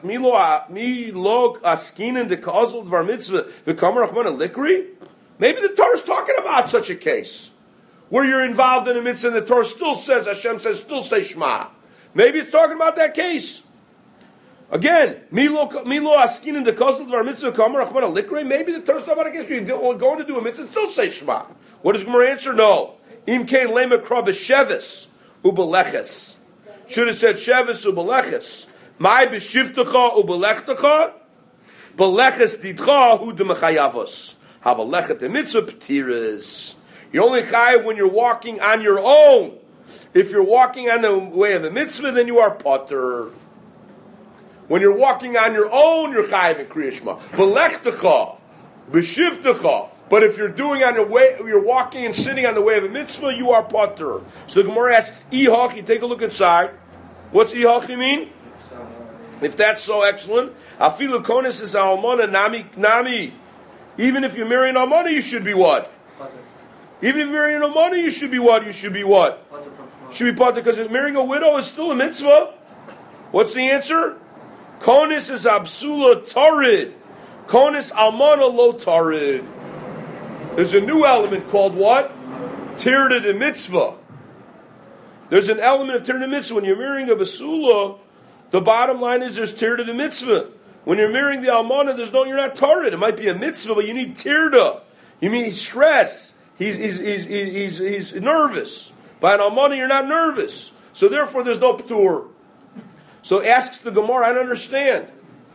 askinen de kazul dvar mitzvah v'kamar achmana likri. Maybe the Torah is talking about such a case where you're involved in a mitzvah and the Torah still says, Hashem says, still say Shema. Maybe it's talking about that case. Again, Milo askin in the custom of our mitzvah kamar achmana likre. Maybe the Torah is talking about a case where you're going to do a mitzvah and still say Shema. What does Gemara answer? No. Im kein lema kra b'sheves ubeleches. Should have said sheves ubeleches. My b'shivtecha ubelechtecha. Beleches didcha hu demechayavos. Habelechet the mitzvah ptiris. You're only chayav when you're walking on your own. If you're walking on the way of a mitzvah, then you are potter. When you're walking on your own, you're chayav in Kriya Shema. Belechtecha, b'shivtecha. But if you're doing on your way, you're walking and sitting on the way of a mitzvah, you are potter. So the Gemara asks, Ihachi, take a look inside. What's Ihachi mean? If that's so excellent, Afilu konis is almana nami. Even if you're marrying almana, you should be what? Potter. Even if you're marrying almana, you should be what? You should be what? Potter from Shema. Should be potter because marrying a widow is still a mitzvah. What's the answer? Konis is absula tarid. Konis almana lo tarid. There's a new element called what? Tirda de mitzvah. There's an element of tirda de mitzvah. When you're marrying a basula, the bottom line is there's tirda de mitzvah. When you're marrying the almana, you're not tarid. It might be a mitzvah, but you need tirda. You mean stress. He's nervous. By an almana, you're not nervous. So therefore, there's no ptur. So asks the Gemara, I don't understand.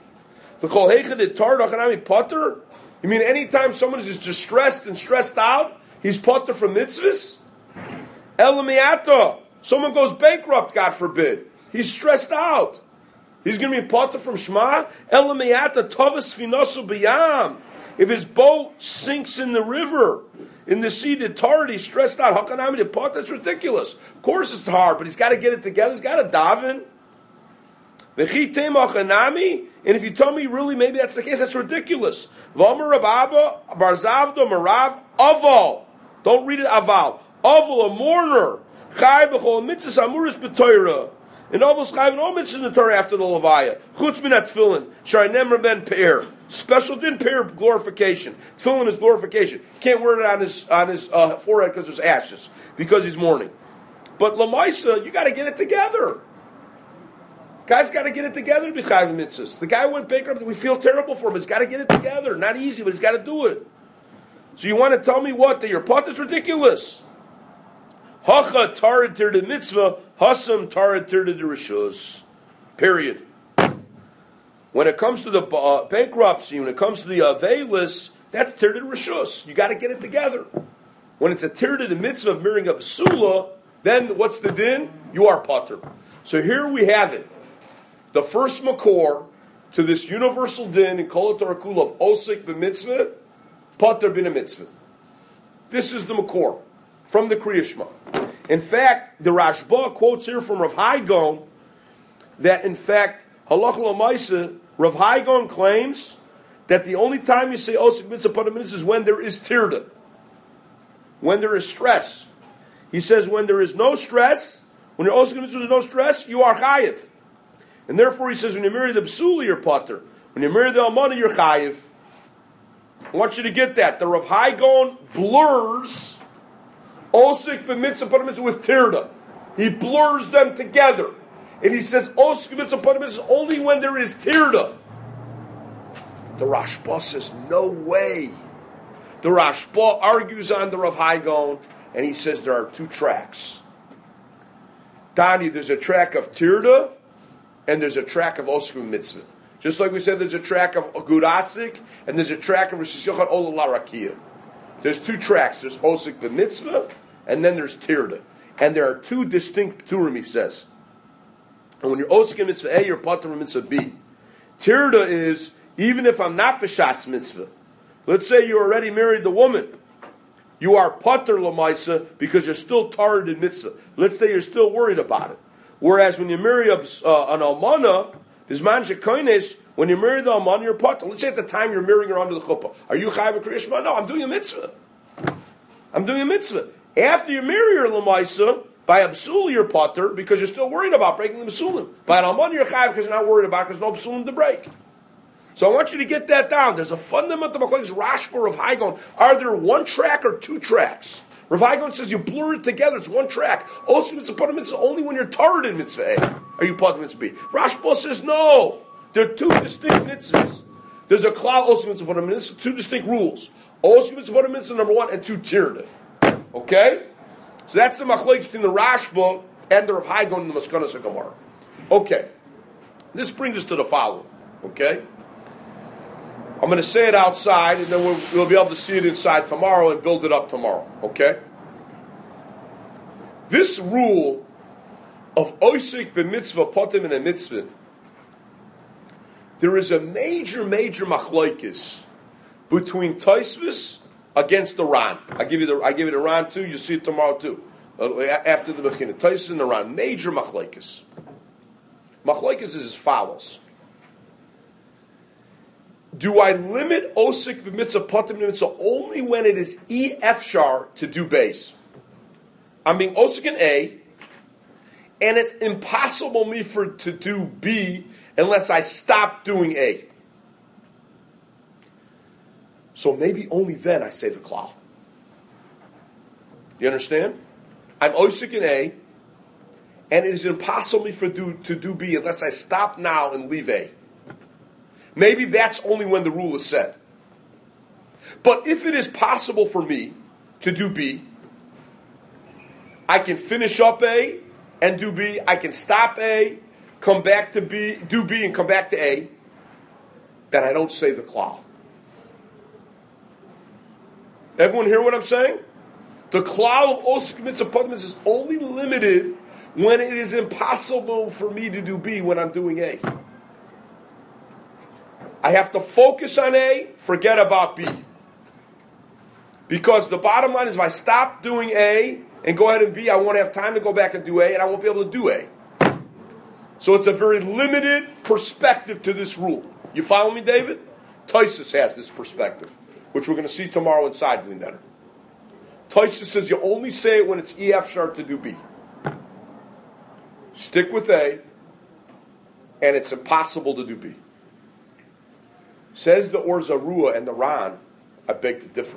You mean anytime someone is distressed and stressed out, he's potter from mitzvahs? Elamiata. Someone goes bankrupt, God forbid. He's stressed out. He's going to be potter from Shema? Elamiata tovas finasu b'yam. If his boat sinks in the river, in the sea, the tar, he's stressed out. Hakanami the pot? That's ridiculous. Of course it's hard, but he's got to get it together. He's got to daven. And if you tell me really maybe that's the case, that's ridiculous. Don't read it aval. Aval, a mourner. And almost chayv and all mitzvahs in the Torah after the Levaya. Chutz min tefillin. Shari nemer ben pe'er. Special din pe'er glorification. Tefillin is glorification. Can't wear it on his forehead because there's ashes. Because he's mourning. But Lamaisa, you got to get it together. Guy's got to get it together to be chayv mitzvahs. The guy went bankrupt. We feel terrible for him. He's got to get it together. Not easy, but he's got to do it. So you want to tell me what? That your pot is ridiculous. Hacha tarid tirda mitzvah, hasam tarid tirda de rishus. Period. When it comes to the bankruptcy, when it comes to the avelis, that's tirda de rishus. You got to get it together. When it's a tirda de mitzvah of marrying a basula, then what's the din? You are potter. So here we have it. The first makor to this universal din in Kol Torah Kula of osik b'mitzvah, potter bin a mitzvah. This is the makor from the Kriya Shema. In fact, the Rashba quotes here from Rav Hai Gaon that in fact halach l'maisa, Rav Hai Gaon claims that the only time you say osik mitzvah potter mitzvah is when there is tirda, when there is stress. He says when there is no stress, when you're osik mitzvah, there's no stress, you are chayiv. And therefore, he says, when you marry the psuli, you're potter. When you marry the almana, you're chayiv. I want you to get that. The Rav Hai Gaon blurs osik b'mitzvah potter mitzvah with tirda. He blurs them together. And he says, osik b'mitzvah potter mitzvah is only when there is tirda. The Rashba says, no way. The Rashba argues on the Rav Hai Gaon, and he says there are two tracks. Dani, there's a track of tirda, and there's a track of osik mitzvah. Just like we said, there's a track of gurasik, and there's a track of Rosh Hashanah Ola Rakia. There's two tracks. There's osik mitzvah, and then there's tirda. And there are two distinct pturim, he says. And when you're osik mitzvah A, you're potter mitzvah B. Tirda is, even if I'm not b'shas mitzvah, let's say you already married the woman, you are potter l'maisa because you're still tarid in mitzvah. Let's say you're still worried about it. Whereas when you marry an almana, there's man shekoines, when you marry the almana, you're potter. Let's say at the time you're marrying her under the chuppah. Are you chayav Kriya Shema? No, I'm doing a mitzvah. I'm doing a mitzvah. After you marry her l'maisa, by a psul you're potter because you're still worried about breaking the psulim. By an almana you're chayav because you're not worried about it because no psulim to break. So I want you to get that down. There's a fundamental machlokes Rashba of Hai Gaon. Are there one track or two tracks? Rav Hai Gaon says you blur it together. It's one track. Also, mitzvah potter mitzvah only when you're tarid in mitzvah A. Are you potter mitzvah B? Rashba says no. There are two distinct mitzvahs. There's a klal also mitzvah potter mitzvah. Two distinct rules. Also mitzvah potter mitzvah number one and two tirda. Okay, so that's the machlokes between the Rashba and the Rav Hai Gaon in the Maskanas HaGemara. Okay, this brings us to the following. Okay. I'm going to say it outside, and then we'll be able to see it inside tomorrow and build it up tomorrow, okay? This rule of oisik b'mitzvah potem in a mitzvah, there is a major machlokes between Tosfos against the Ran. I give you the Ran too. You see it tomorrow too. After the Mechina, Tosfos and the Ran, major machlokes. Machlokes is as follows: do I limit osik b'mitzvah potem b'mitzvah only when it is efshar to do base? I'm being osik in A, and it's impossible me to do B unless I stop doing A. So maybe only then I say the klal. You understand? I'm osik in A, and it is impossible me to do B unless I stop now and leave A. Maybe that's only when the rule is said. But if it is possible for me to do B, I can finish up A and do B. I can stop A, come back to B, do B and come back to A. Then I don't say the klal. Everyone hear what I'm saying? The klal of osik mitzvah potem is only limited when it is impossible for me to do B when I'm doing A. I have to focus on A, forget about B. Because the bottom line is if I stop doing A and go ahead and B, I won't have time to go back and do A, and I won't be able to do A. So it's a very limited perspective to this rule. You follow me, David? Tosfos has this perspective, which we're going to see tomorrow inside Bli Neder. Tosfos says you only say it when it's efshar to do B. Stick with A, and it's impossible to do B. Says the Or Zarua and the Ran, I beg to differ.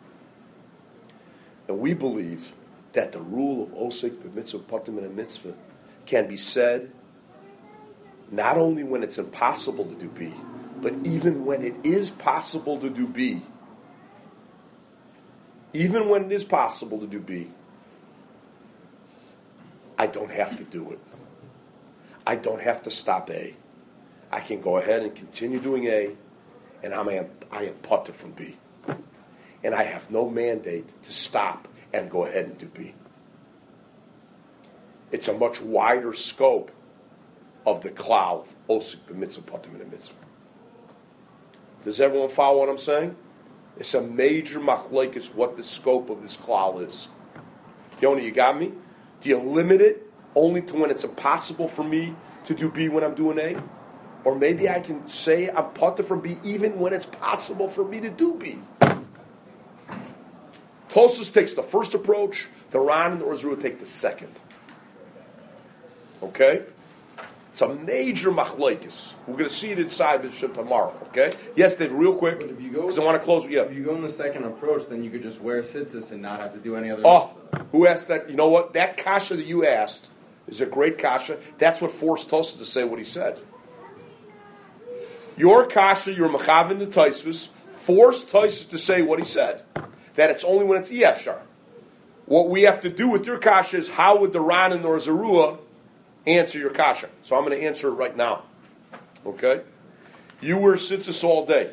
And we believe that the rule of osik b'mitzvah potem in a mitzvah can be said not only when it's impossible to do B, but even when it is possible to do B. Even when it is possible to do B, I don't have to do it. I don't have to stop A. I can go ahead and continue doing A, and I am potter from B. And I have no mandate to stop and go ahead and do B. It's a much wider scope of the klal of osik b'mitzvah potem in a mitzvah. Does everyone follow what I'm saying? It's a major machlokes what the scope of this klal is. Yoni, you got me? Do you limit it only to when it's impossible for me to do B when I'm doing A? Or maybe I can say I'm potter from B even when it's possible for me to do B. Tosfos takes the first approach. The Ran and the Or Zarua take the second. Okay? It's a major machlokes. We're going to see it inside the ship tomorrow. Okay? Yes, Dave, real quick, But if you go, because I want to close. Yeah. If you go in the second approach, then you could just wear tzitzis and not have to do any other. Oh, mitzvah. who asked that? You know what? That kasha that you asked is a great kasha. That's what forced Tosfos to say what he said. Your kasha, your machavin the Tosfos, forced Tosfos to say what he said. That it's only when it's efshar. What we have to do with your kasha is how would the Ran and the Or Zarua answer your kasha? So I'm going to answer it right now. Okay? You wear tzitzis all day.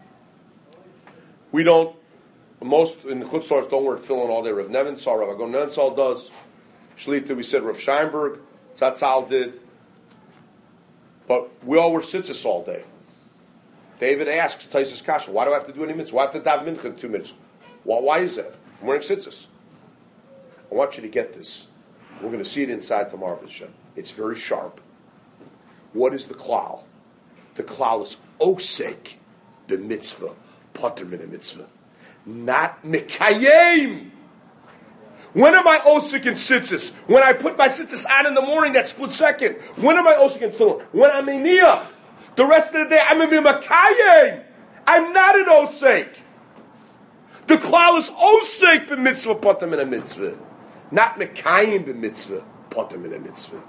We don't. Most in the Chutz stores don't wear tefillin all day. Rav Nebenzahl, Rav Agon Nebenzahl does. Shlita, we said Rav Scheinberg, Tzatzal did. But we all wear tzitzis all day. David asks Tosfos kasha, why do I have to do any mitzvah? Why have to daven mincha in 2 minutes? Why is that? I'm wearing tzitzis. I want you to get this. We're going to see it inside tomorrow, B'Shem. It's very sharp. What is the klal? The klal is osek b'mitzvah, poter min mitzvah, not mekayim. When am I osek in tzitzis? When I put my tzitzis on in the morning, that split second. When am I osek in tefillin? When I'm in niach. The rest of the day, I'm in mekayim. I'm not an osek. The klal is osek b'mitzvah, poter min mitzvah, not mekayim b'mitzvah, poter min mitzvah.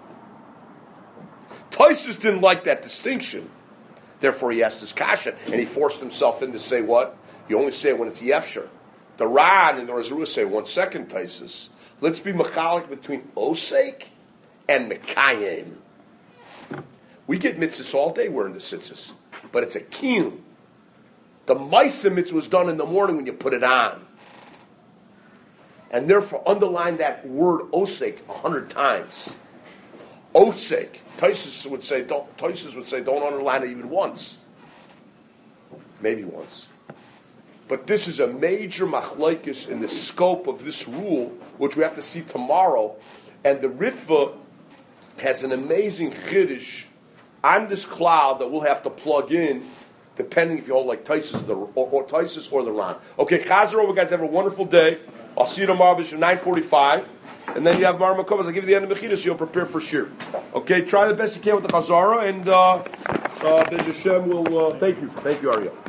Tosfos didn't like that distinction. Therefore, he asked his kasha, and he forced himself in to say what? You only say it when it's yefshar. The Ran and the Or Zarua say, 1 second, Tosfos. Let's be mechalik between osek and mekayim. We get mitzvahs all day wearing the tzitzis, but it's a kiyum. The Maisa mitzvah was done in the morning when you put it on. And therefore, underline that word osek 100 times. Osek. Taisus would say, don't underline it even once. Maybe once. But this is a major machlokes in the scope of this rule, which we have to see tomorrow. And the Ritva has an amazing chiddush on this cloud that we'll have to plug in, depending if you hold like Taisus or Taisus or the Ran. Okay, Chazer over, guys. Have a wonderful day. I'll see you tomorrow at 9:45. And then you have Mar Makovas. I'll give you the end of Mechida so you'll prepare for Shir. Okay, try the best you can with the Chazara, and Bez Hashem will thank you. Thank you, Ariel.